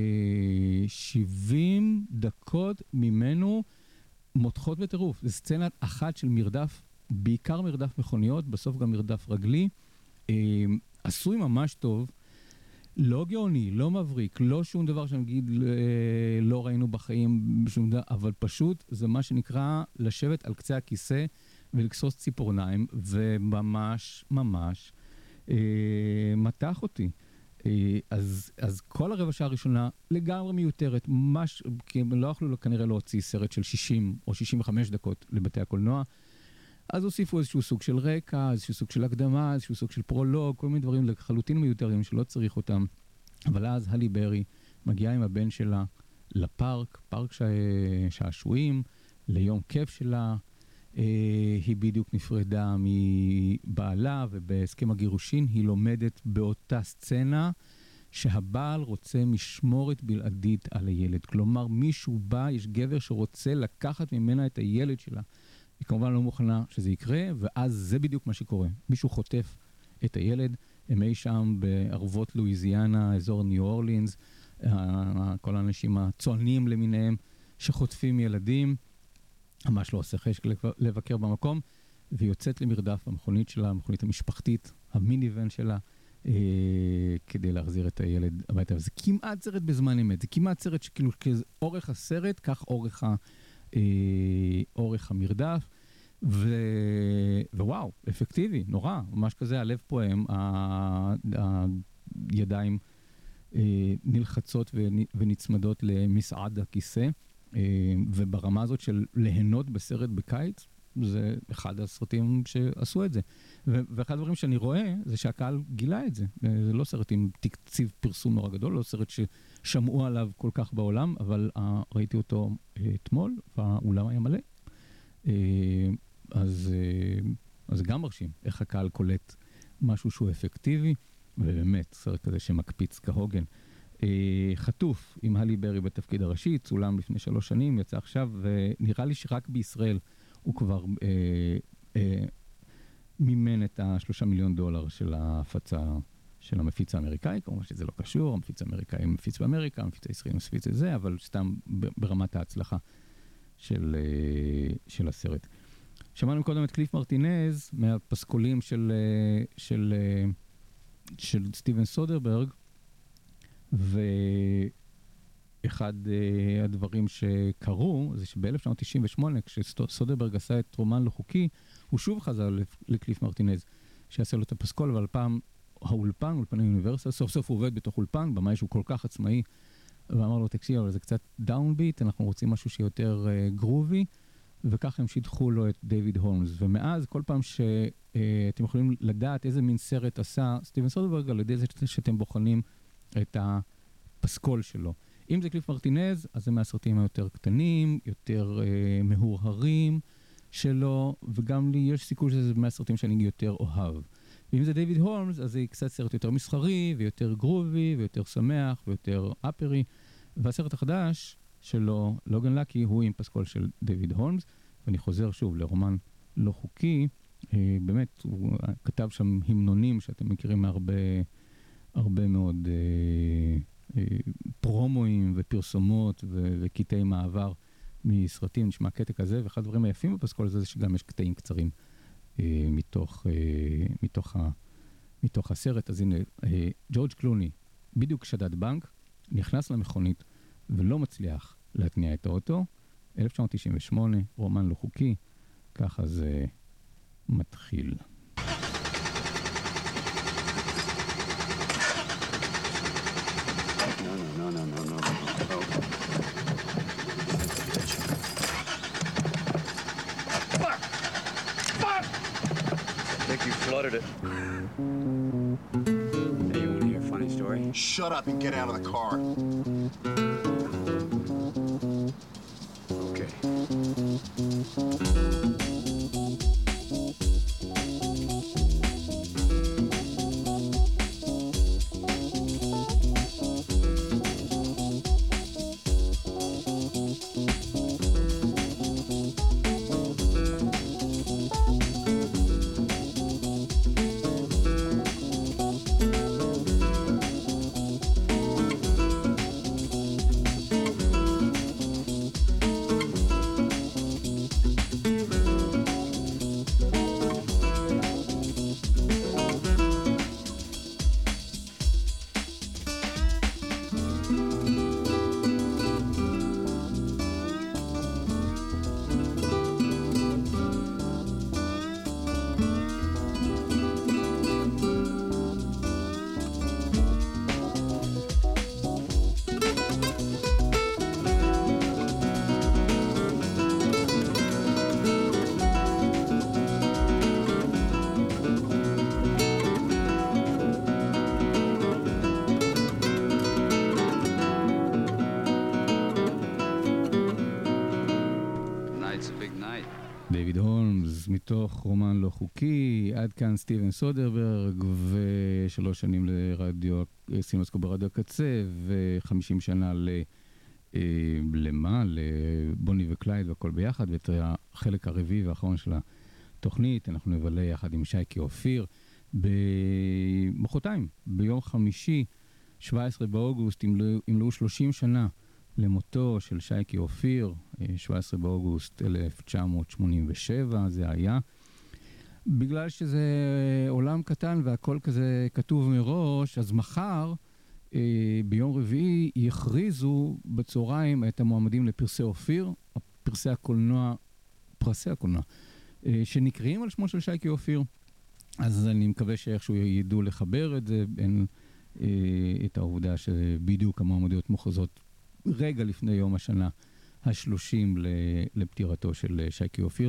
S8: 70 דקות ממנו מותחות בטירוף. זה סצנה אחת של מרדף, בעיקר מרדף מכוניות, בסוף גם מרדף רגלי. עשוי ממש טוב, לא גאוני, לא מבריק, לא שום דבר שנגיד לא ראינו בחיים, בשום דבר, אבל פשוט זה מה שנקרא לשבת על קצה הכיסא ולקסוס ציפורניים, וממש ממש מתח אותי. אז כל הרבע שעה הראשונה לגמרי מיותרת, כי הם לא יכלו כנראה להוציא סרט של 60 או 65 דקות לבתי הקולנוע, אז הוסיפו איזשהו סוג של רקע, איזשהו סוג של הקדמה, איזשהו סוג של פרולוג, כל מיני דברים לחלוטין מיותרים שלא צריך אותם. אבל אז הלי ברי מגיעה עם הבן שלה לפארק, פארק שעשועים, ליום כיף שלה. היא בדיוק נפרדה מבעלה, ובהסכם הגירושין היא לומדת באותה סצנה שהבעל רוצה משמורת בלעדית על הילד. כלומר, מישהו בא, יש גבר שרוצה לקחת ממנה את הילד שלה. היא כמובן לא מוכנה שזה יקרה, ואז זה בדיוק מה שקורה. מישהו חוטף את הילד, הם אי שם בערבות לואיזיאנה, אזור ניו אורלינס, כל האנשים הצוענים למיניהם שחוטפים ילדים, ממש לא עושה חשק לבקר במקום, והיא יוצאת למרדף במכונית שלה, המכונית המשפחתית, המיניבן שלה, כדי להחזיר את הילד הביתה. זה כמעט סרט בזמן אמת, זה כמעט סרט שכאילו אורך הסרט, כך אורך המרדף, ווואו, אפקטיבי, נורא, ממש כזה, הלב פועם, הידיים נלחצות ונצמדות למסעד הכיסא, וברמה הזאת של ליהנות בסרט בקיץ, זה אחד הסרטים שעשו את זה. ואחד הדברים שאני רואה, זה שהקהל גילה את זה. זה לא סרט עם תקציב פרסום נורא גדול, לא סרט ששמעו עליו כל כך בעולם, אבל ראיתי אותו אתמול, והאולם היה מלא. אז גם מרשים איך הקהל קולט משהו שהוא אפקטיבי, ובאמת, סרט כזה שמקפיץ כהוגן. חטוף עם הלי ברי בתפקיד הראשי, צולם לפני 3 שנים, יצא עכשיו, ונראה לי שרק בישראל הוא כבר מימן את $3 מיליון של ההפצה של המפיץ האמריקאי, כמובן שזה לא קשור, המפיץ האמריקאי מפיץ באמריקה, המפיץ הישראלי מפיץ את זה, אבל סתם ברמת ההצלחה של הסרט. שמענו קודם את קליף מרטינז, מהפסקולים של סטיבן סודרברג, ואחד הדברים שקרו זה שב-1998, כשסודרברג עשה את רומן לא חוקי, הוא שוב חזר לקליף מרטינז, שיעשה לו את הפסקול, אבל פעם האולפן, אולפני אוניברסיטה, סוף סוף הוא עובד בתוך אולפן, במאי שהוא כל כך עצמאי, ואמר לו, תקשיב, אבל זה קצת דאונביט, אנחנו רוצים משהו שיותר גרובי, וככה הם שידחו לו את דיוויד הולמס. ומאז, כל פעם שאתם יכולים לדעת איזה מין סרט עשה סטיבן סודרברג, על ידי זה שאתם בוחנים את הפסקול שלו. אם זה קליף מרטינז, אז זה מהסרטים היותר קטנים, יותר מהורהרים שלו, וגם לי יש סיכוי שזה מהסרטים שאני יותר אוהב. ואם זה דיוויד הולמס, אז זה קצת סרט יותר מסחרי, ויותר גרובי, ויותר שמח, ויותר אפרי. והסרט החדש שלו, לוגן לקי, הוא עם פסקול של דיוויד הולמס, ואני חוזר שוב לרומן לא חוקי. באמת, הוא כתב שם המנונים שאתם מכירים מהרבה מאוד פרומואים ופרסומות וקטעי מעבר מסרטים, נשמע קטע כזה, ואחד הדברים היפים בפסקול הזה זה שגם יש קטעים קצרים מתוך הסרט. אז הנה, ג'ורג' קלוני, בדיוק שדד בנק, נכנס למכונית ולא מצליח להתניע את האוטו. 1998, רומן לא חוקי, ככה זה מתחיל.
S5: No.
S12: think you flooded it.
S13: Hey, you want to hear a funny story?
S14: Shut up and get out of the car.
S13: Okay.
S8: דיוויד הולמס, מתוך רומן לא חוקי, עד כאן סטיבן סודרברג, ו3 שנים לרדיו, סינמסקופ ברדיו הקצה, ו50 שנה לבוני וקלייד והכל ביחד, ואת החלק הרביעי והאחרון של התוכנית, אנחנו נבלה יחד עם שייקי אופיר, במחרתיים, ביום חמישי, 17 באוגוסט, ימלאו 30 שנה למותו של שייקי אופיר, 17 באוגוסט 1987 זה היה. בגלל שזה עולם קטן והכל כזה כתוב מראש, אז מחר, ביום רביעי, יכריזו בצהריים את המועמדים לפרסי אופיר, פרסי הקולנוע, שנקראים על שמו של שייקי אופיר. אז אני מקווה שאיכשהו ידעו לחבר את זה, את העובדה שבדיוק המועמדויות מוכרזות רגע לפני יום השנה ה-30 לפטירתו של שייקי אופיר.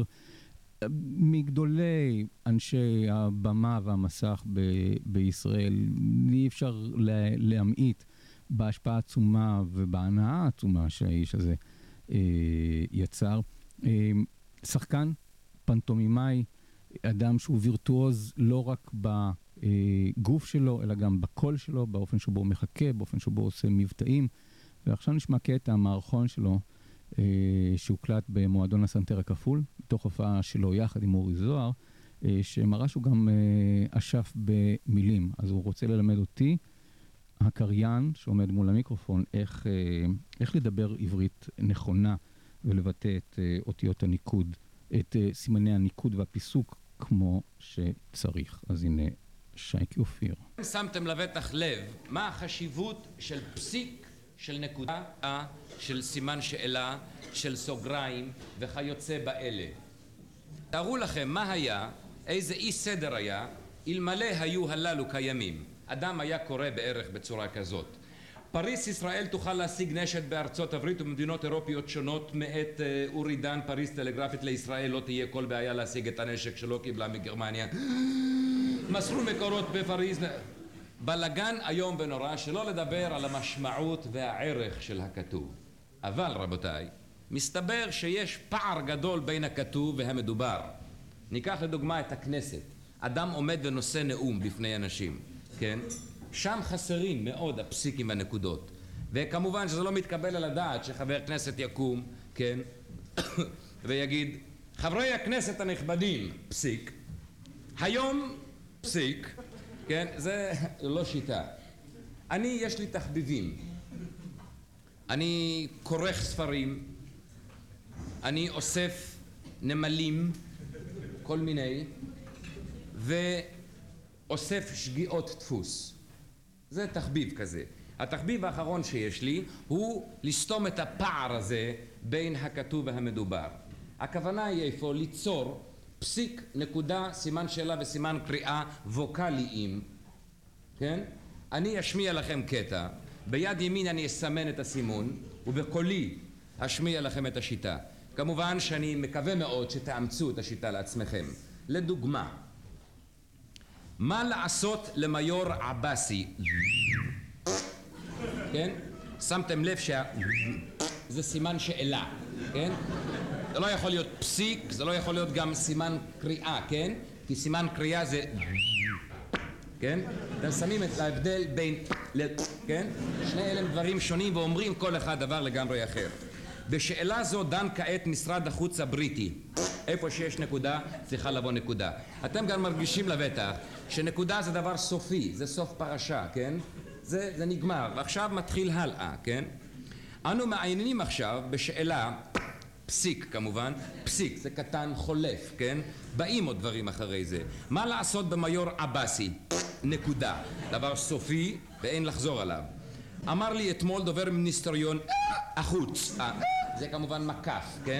S8: מגדולי אנשי הבמה והמסך בישראל, אי אפשר להמעיט בהשפעה עצומה ובהנאה העצומה שהאיש הזה יצר. שחקן, פנטומימאי, אדם שהוא וירטואוז לא רק בגוף שלו, אלא גם בקול שלו, באופן שבו הוא מחכה, באופן שבו הוא עושה מבטאים. ועכשיו נשמע קטע המערכון שלו, שהוקלט במועדון הסנטר הכפול, מתוך הופעה שלו יחד עם אורי זוהר, שמראה שהוא גם אשף במילים. אז הוא רוצה ללמד אותי, הקריין שעומד מול המיקרופון, איך לדבר עברית נכונה, ולבטא את אותיות הניקוד, את סימני הניקוד והפיסוק כמו שצריך. אז הנה שייקי אופיר.
S15: שמתם לבטח לב מה החשיבות של פסיק, של נקודה, של סימן שאלה, של סוגריים וכיוצא באלה. תארו לכם מה היה, איזה אי סדר היה, אלמלא היו הללו קיימים. אדם היה קורא בערך בצורה כזאת. פריס ישראל תוכל להשיג נשק בארצות הברית ומדינות אירופיות שונות מאת אורי דן, פריס טלגרפית לישראל לא תהיה כל בעיה להשיג את הנשק שלא קיבלה מגרמניה. מסרו מקורות בפריז. בלגן היום ונורא, שלא לדבר על המשמעות והערך של הכתוב. אבל רבותיי, מסתבר שיש פער גדול בין הכתוב והמדובר. ניקח לדוגמה את הכנסת. אדם עומד ונושא נאום בפני אנשים, כן? שם חסרים מאוד הפסיקים והנקודות. וכמובן שזה לא מתקבל על הדעת שחבר כנסת יקום, כן? ויגיד, חברי הכנסת הנכבדים, פסיק. היום, פסיק. כן, זה לא שיטה. יש לי תחביבים. אני כורך ספרים, אני אוסף נמלים, כל מיני, ואוסף שגיאות דפוס. זה תחביב כזה. התחביב האחרון שיש לי הוא לסתום את הפער הזה בין הכתוב והמדובר. הכוונה היא איפה ליצור פסיק, נקודה, סימן שאלה וסימן קריאה ווקליים, כן? אני אשמיע לכם קטע, ביד ימין אני אסמן את הסימון, ובקולי אשמיע לכם את השיטה. כמובן שאני מקווה מאוד שתאמצו את השיטה לעצמכם. לדוגמה, מה לעשות למיור עבאסי? כן? שמתם לב זה סימן שאלה, כן? זה לא יכול להיות פסיק, זה לא יכול להיות גם סימן קריאה, כן? כי סימן קריאה זה... כן? אתם שמים את ההבדל בין... כן? שני אלה דברים שונים ואומרים כל אחד דבר לגמרי אחר. בשאלה זו דן כעת משרד החוץ הבריטי. איפה שיש נקודה, צריכה לבוא נקודה. אתם גם מרגישים לבטח שנקודה זה דבר סופי, זה סוף פרשה, כן? זה נגמר, ועכשיו מתחיל הלאה, כן? אנו מעיינים עכשיו בשאלה, פסיק כמובן, פסיק זה קטן חולף, כן? באים עוד דברים אחרי זה. מה לעשות במיור עבאסי? נקודה. דבר סופי ואין לחזור עליו. אמר לי אתמול דובר מיניסטריון החוץ. זה כמובן מקף, כן?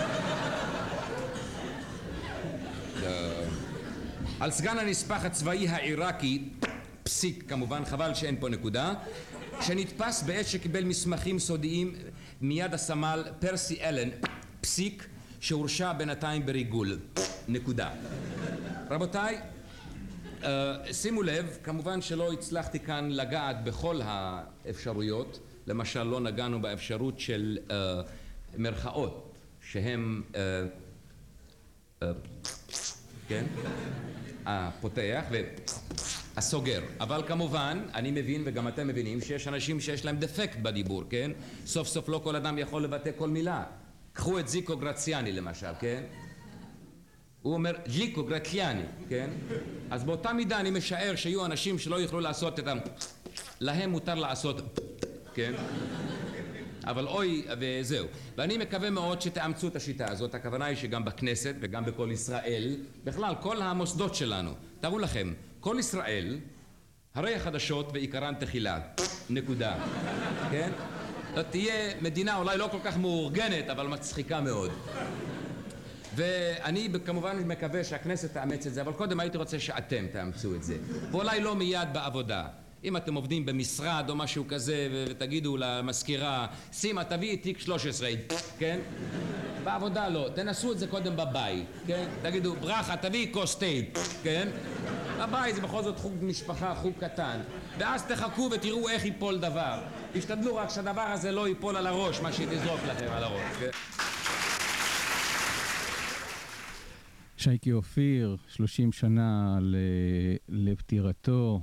S15: על סגן הנספח הצבאי העיראקי, פסיק כמובן, חבל שאין פה נקודה, שנתפס בעת שקיבל מסמכים סודיים מיד הסמל פרסי אלן, פסיק, שהורשע בינתיים בריגול. נקודה. רבותיי, שימו לב, כמובן שלא הצלחתי כאן לגעת בכל האפשרויות, למשל לא נגענו באפשרות של מרכאות, שהם כן? הפותח והסוגר. אבל כמובן, אני מבין וגם אתם מבינים שיש אנשים שיש להם דפקט בדיבור, כן? סוף סוף לא כל אדם יכול לבטא כל מילה. קחו את זיקו גרציאני למשל, כן? הוא אומר זיקו גרציאני, כן? אז באותה מידה אני משער שיהיו אנשים שלא יוכלו לעשות את להם מותר לעשות, כן? אבל אוי וזהו. ואני מקווה מאוד שתאמצו את השיטה הזאת. הכוונה היא שגם בכנסת וגם בכל ישראל, בכלל כל המוסדות שלנו, תראו לכם, כל ישראל, הרי החדשות ועיקרן תחילה, נקודה, כן? תהיה מדינה אולי לא כל כך מאורגנת, אבל מצחיקה מאוד. ואני כמובן מקווה שהכנסת תאמץ את זה, אבל קודם הייתי רוצה שאתם תאמצו את זה. ואולי לא מיד בעבודה. אם אתם עובדים במשרד או משהו כזה ותגידו למזכירה, שימה תביאי תיק 13, כן? בעבודה לא, תנסו את זה קודם בבית, כן? תגידו, ברכה תביאי כוס תה, כן? בבית זה בכל זאת חוג משפחה, חוג קטן, ואז תחכו ותראו איך ייפול דבר. תשתדלו רק שהדבר הזה לא ייפול על הראש, מה שתזרוק לכם על הראש, כן?
S8: שייקי אופיר, 30 שנה לפטירתו,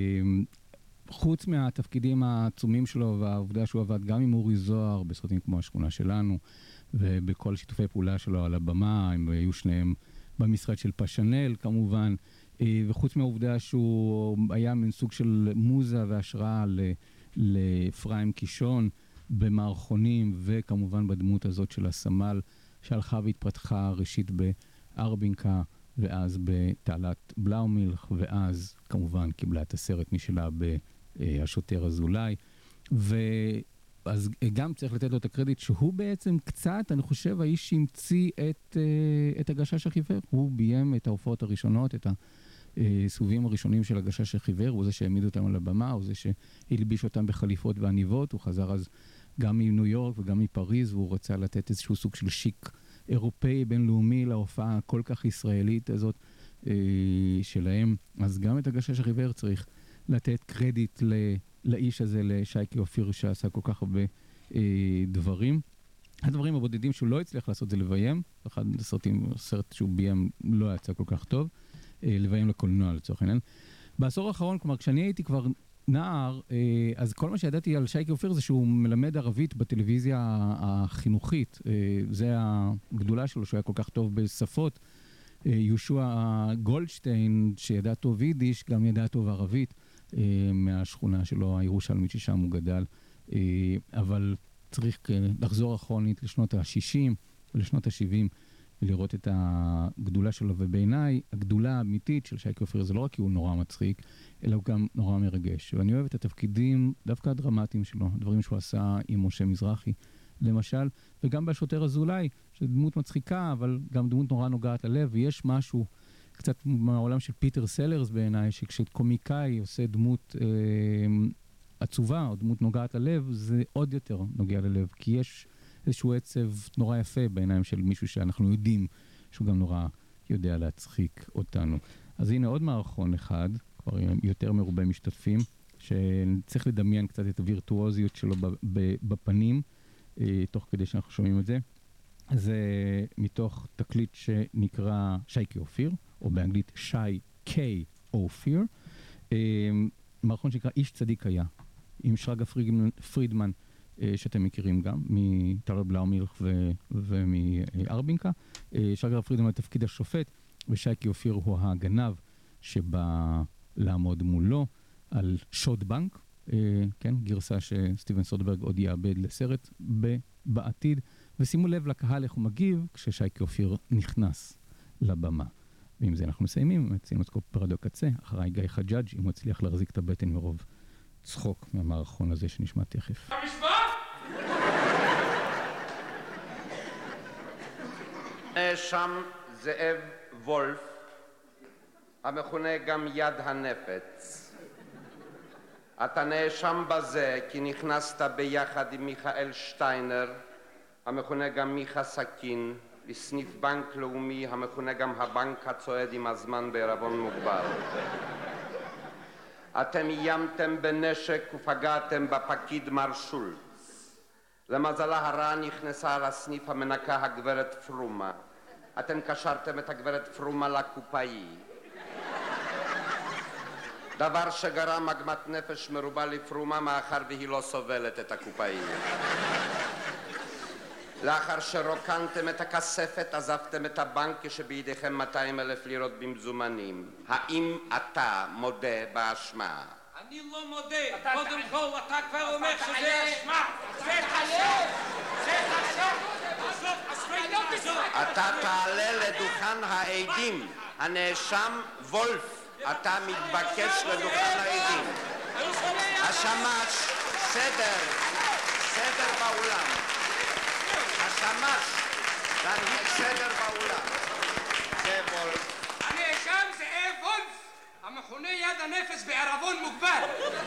S8: חוץ מהתפקידים העצומים שלו והעובדה שהוא עבד גם עם אורי זוהר בסרטים כמו השכונה שלנו ובכל שיתופי פעולה שלו על הבמה, הם היו שניהם במשרד של פשנל כמובן, וחוץ מהעובדה שהוא היה מן סוג של מוזה והשראה לפריים קישון במערכונים וכמובן בדמות הזאת של הסמל שהלכה והתפתחה ראשית בארבינקה ואז בתעלת בלאומילך ואז כמובן קיבלה את הסרט משלה בהשוטר אזולאי ואז גם צריך לתת לו את הקרדיט שהוא בעצם קצת, אני חושב, האיש שהמציא את הגשש החיוור. הוא ביים את ההופעות הראשונות, את הסיבובים הראשונים של הגשש החיוור, הוא זה שהעמיד אותם על הבמה, הוא זה שהלביש אותם בחליפות ועניבות, הוא חזר אז גם מניו יורק וגם מפריז, והוא רצה לתת איזשהו סוג של שיק אירופאי בינלאומי להופעה הכל כך ישראלית הזאת שלהם. אז גם את הגשש החיוור צריך לתת קרדיט לאיש הזה, לשייקי אופיר, שעשה כל כך הרבה דברים. הדברים הבודדים שהוא לא הצליח לעשות זה לביים, אחד הסרט שהוא ביים לא יצא כל כך טוב, לביים לקולנוע לצורך העניין. בעשור האחרון, כלומר כשאני הייתי כבר נער, אז כל מה שידעתי על שייקי אופיר זה שהוא מלמד ערבית בטלוויזיה החינוכית, זה הגדולה שלו שהוא היה כל כך טוב בשפות. יהושע גולדשטיין שידע טוב יידיש גם ידע טוב ערבית מהשכונה שלו הירושלמית ששם הוא גדל, אבל צריך לחזור אחרונית לשנות ה-60 ולשנות ה-70 ולראות את הגדולה שלו, ובעיניי הגדולה האמיתית של שייקי אופיר זה לא רק כי הוא נורא מצחיק, אלא הוא גם נורא מרגש. ואני אוהב את התפקידים דווקא הדרמטיים שלו, הדברים שהוא עשה עם משה מזרחי למשל, וגם בשוטר אזולאי, שדמות מצחיקה, אבל גם דמות נורא נוגעת ללב, ויש משהו קצת מהעולם של פיטר סלרס בעיניי, שכשקומיקאי עושה דמות עצובה או דמות נוגעת ללב, זה עוד יותר נוגע ללב, כי יש איזשהו עצב נורא יפה בעיניים של מישהו שאנחנו יודעים שהוא גם נורא יודע להצחיק אותנו. אז הנה עוד מערכון אחד, כבר יותר מרובה משתתפים, שצריך לדמיין קצת את הווירטואוזיות שלו בפנים, תוך כדי שאנחנו שומעים את זה. זה מתוך תקליט שנקרא שייקה אופיר, או באנגלית שי קיי אופיר. מערכון שנקרא איש צדיק היה, עם שרגא פרידמן, שאתם מכירים גם, מטלר בלאומילך ומארבינקה. שרגא פרידמן בתפקיד השופט, ושייקה אופיר הוא הגנב שבא לעמוד מולו על שוד בנק, כן, גרסה שסטיבן סודברג עוד יאבד לסרט בעתיד. ושימו לב לקהל איך הוא מגיב כששייקה אופיר נכנס לבמה. ועם זה אנחנו מסיימים את סינמסקופ ברדיו קצה, אחריי גיא חג'אג' אם הוא הצליח להחזיק את הבטן מרוב צחוק מהמערכון הזה שנשמע תכף.
S12: נאשם זאב וולף, המכונה גם יד הנפץ. אתה נאשם בזה כי נכנסת ביחד עם מיכאל שטיינר, המכונה גם מיכה סכין, לסניף בנק לאומי, המכונה גם הבנק הצועד עם הזמן בערבון מוגבל. אתם איימתם בנשק ופגעתם בפקיד מר שולץ. למזלה הרע נכנסה לסניף המנקה הגברת פרומה. אתם קשרתם את הגברת פרומה לקופאי. דבר שגרם עגמת נפש מרובה לפרומה מאחר והיא לא סובלת את הקופאי. לאחר שרוקנתם את הכספת, עזבתם את הבנק כשבידיכם 200,000 לירות במזומנים. האם אתה מודה באשמה?
S15: אני לא מודה. קודם כל אתה כבר אומר שזה אשמה. זה חשוב. זה חשוב.
S12: אתה תעלה לדוכן העדים. הנאשם וולף, אתה מתבקש לדוכן העדים. השמש, סדר באולם. השמש, להנהיג סדר באולם. זה וולף.
S15: הנאשם זאב וולף, המכונה יד הנפץ בערבון מוגבל.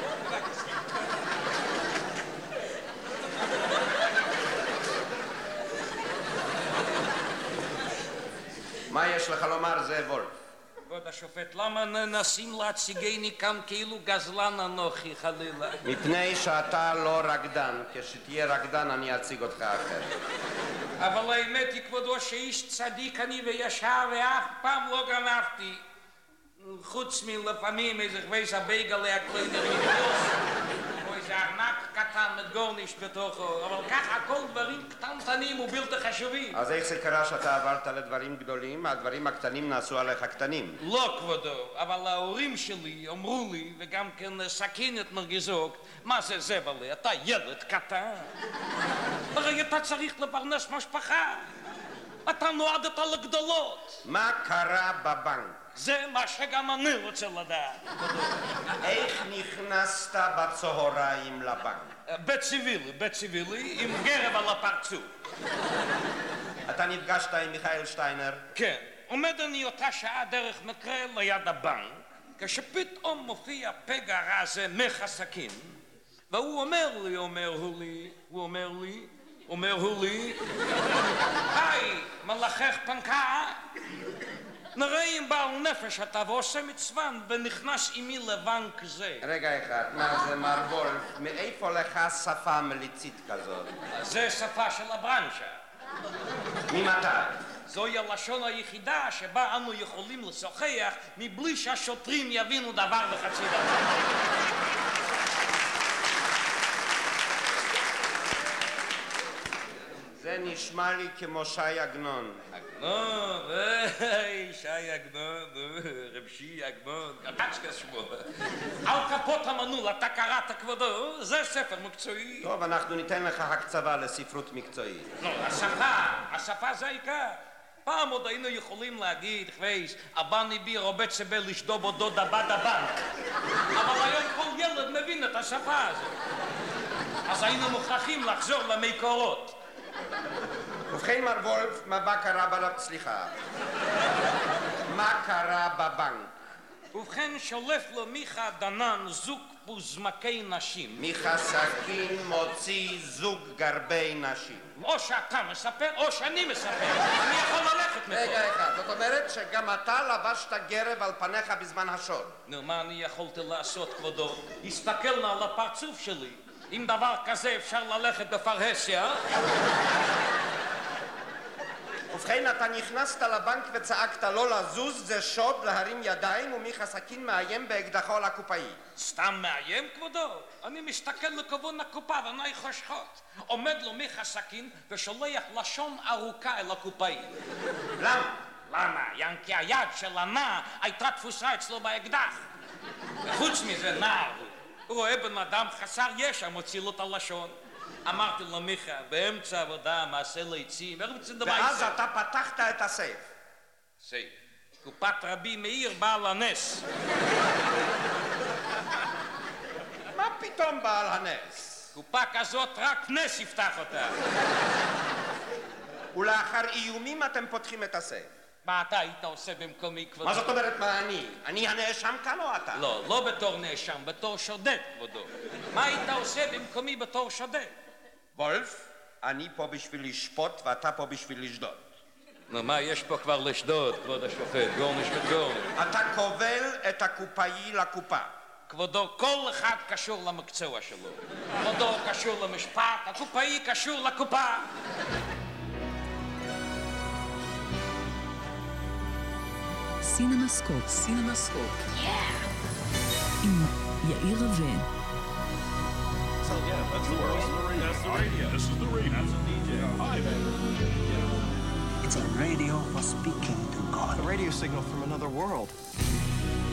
S12: מה יש לך לומר, זאב וולף?
S15: כבוד השופט, למה מנסים להציגני כאן כאילו גזלן אנוכי חלילה?
S12: מפני שאתה לא רקדן. כשתהיה רקדן אני אציג אותך אחר.
S15: אבל האמת היא, כבודו, שאיש צדיק אני וישר ואף פעם לא גנבתי. חוץ מלפעמים איזה חוויס הבייגלה הקלינרי או איזה ארנק קטן מגורניש בתוכו, אבל ככה הכל דברים קטנטנים ובלתי חשובים.
S12: אז איך זה קרה שאתה עברת לדברים גדולים? הדברים הקטנים נעשו עליך קטנים.
S15: לא, כבודו, אבל ההורים שלי אמרו לי, וגם כן סכינת מרגיזוק, מה זה זבלה? אתה ילד קטן. הרי אתה צריך לפרנס משפחה. אתה נועדת לגדולות.
S12: מה קרה בבנק?
S15: זה מה שגם אני רוצה לדעת.
S12: איך נכנסת בצהריים לבנק?
S15: בציבילי, עם גרב על הפרצוף.
S12: אתה נפגשת עם מיכאל שטיינר?
S15: כן. עומד אני אותה שעה דרך מקרה ליד הבנק, כשפתאום מופיע פגע רע זה מיכה סכין, והוא אומר לי, היי, מלאכך פנקה, נראה אם בעל נפש אתה ועושה מצוון ונכנס עימי לבנק זה.
S12: רגע אחד, מה זה מר וולף? מאיפה לך שפה מליצית כזאת?
S15: זה שפה של הברנצ'ה.
S12: ממתי?
S15: זוהי הלשון היחידה שבה אנו יכולים לשוחח מבלי שהשוטרים יבינו דבר וחצי דבר.
S12: זה נשמע לי כמו שי עגנון.
S15: עגנון, שי עגנון, רבשי עגנון, קצ'קס שמו. על כפות המנעול, אתה קראת כבודו? זה ספר מקצועי.
S12: טוב, אנחנו ניתן לך הקצבה לספרות מקצועית.
S15: לא, השפה זה העיקר. פעם עוד היינו יכולים להגיד, חווייס, הבני בי רובה צבל לשדו בו דודה בד הבנק. אבל היום כל ילד מבין את השפה הזאת. אז היינו מוכרחים לחזור למקורות.
S12: ובכן מר וולף, מה קרה בבנק?
S15: ובכן שולף לו מיכה דנן זוג וזמקי נשים.
S12: מיכה סכין מוציא זוג גרבי נשים.
S15: או שאתה מספר או שאני מספר. אני יכול ללכת מפה.
S12: רגע אחד, זאת אומרת שגם אתה לבשת גרב על פניך בזמן השוד.
S15: נו, מה אני יכולתי לעשות, כבודו? הסתכל נא על הפרצוף שלי. אם דבר כזה אפשר ללכת בפרהסיה.
S12: ובכן, אתה נכנסת לבנק וצעקת לא לזוז, זה שוד, להרים ידיים, ומיכה סכין מאיים באקדחו על הקופאי.
S15: סתם מאיים, כבודו? אני מסתכל לכיוון הקופה ועיניי חושכות. עומד לו מיכה סכין ושולח לשון ארוכה אל הקופאי.
S12: למה?
S15: למה? ינקי היד של הנע הייתה תפוסה אצלו באקדח. וחוץ מזה נער הוא רואה בן אדם חסר ישע מוציא לו את הלשון. אמרתי לו, מיכה, באמצע עבודה, מעשה ליצים,
S12: ואז אתה פתחת את הסייף.
S15: סייף. קופת רבי מאיר בעל הנס.
S12: מה פתאום בעל הנס?
S15: קופה כזאת רק נס יפתח אותה.
S12: ולאחר איומים אתם פותחים את הסייף.
S15: מה אתה היית עושה במקומי, כבודו?
S12: מה זאת אומרת מה אני? אני הנאשם כאן או אתה?
S15: לא, לא בתור נאשם, בתור שודד, כבודו. מה היית עושה במקומי בתור שודד?
S12: וולף, אני פה בשביל לשפוט ואתה פה בשביל לשדוד.
S15: נו, מה יש פה כבר לשדוד, כבוד השופט? גורניש וגורניש.
S12: אתה כובל את הקופאי לקופה.
S15: כבודו, כל אחד קשור למקצוע שלו. כבודו קשור למשפט, הקופאי קשור לקופה.
S2: סינמסקופ. סינמסקופ. עם יאיר רווה.
S5: So yeah, that's the world. That's the radio. This is the radio. That's a DJ. Hi, man.
S16: It's a radio for speaking to God.
S13: A radio signal from another world.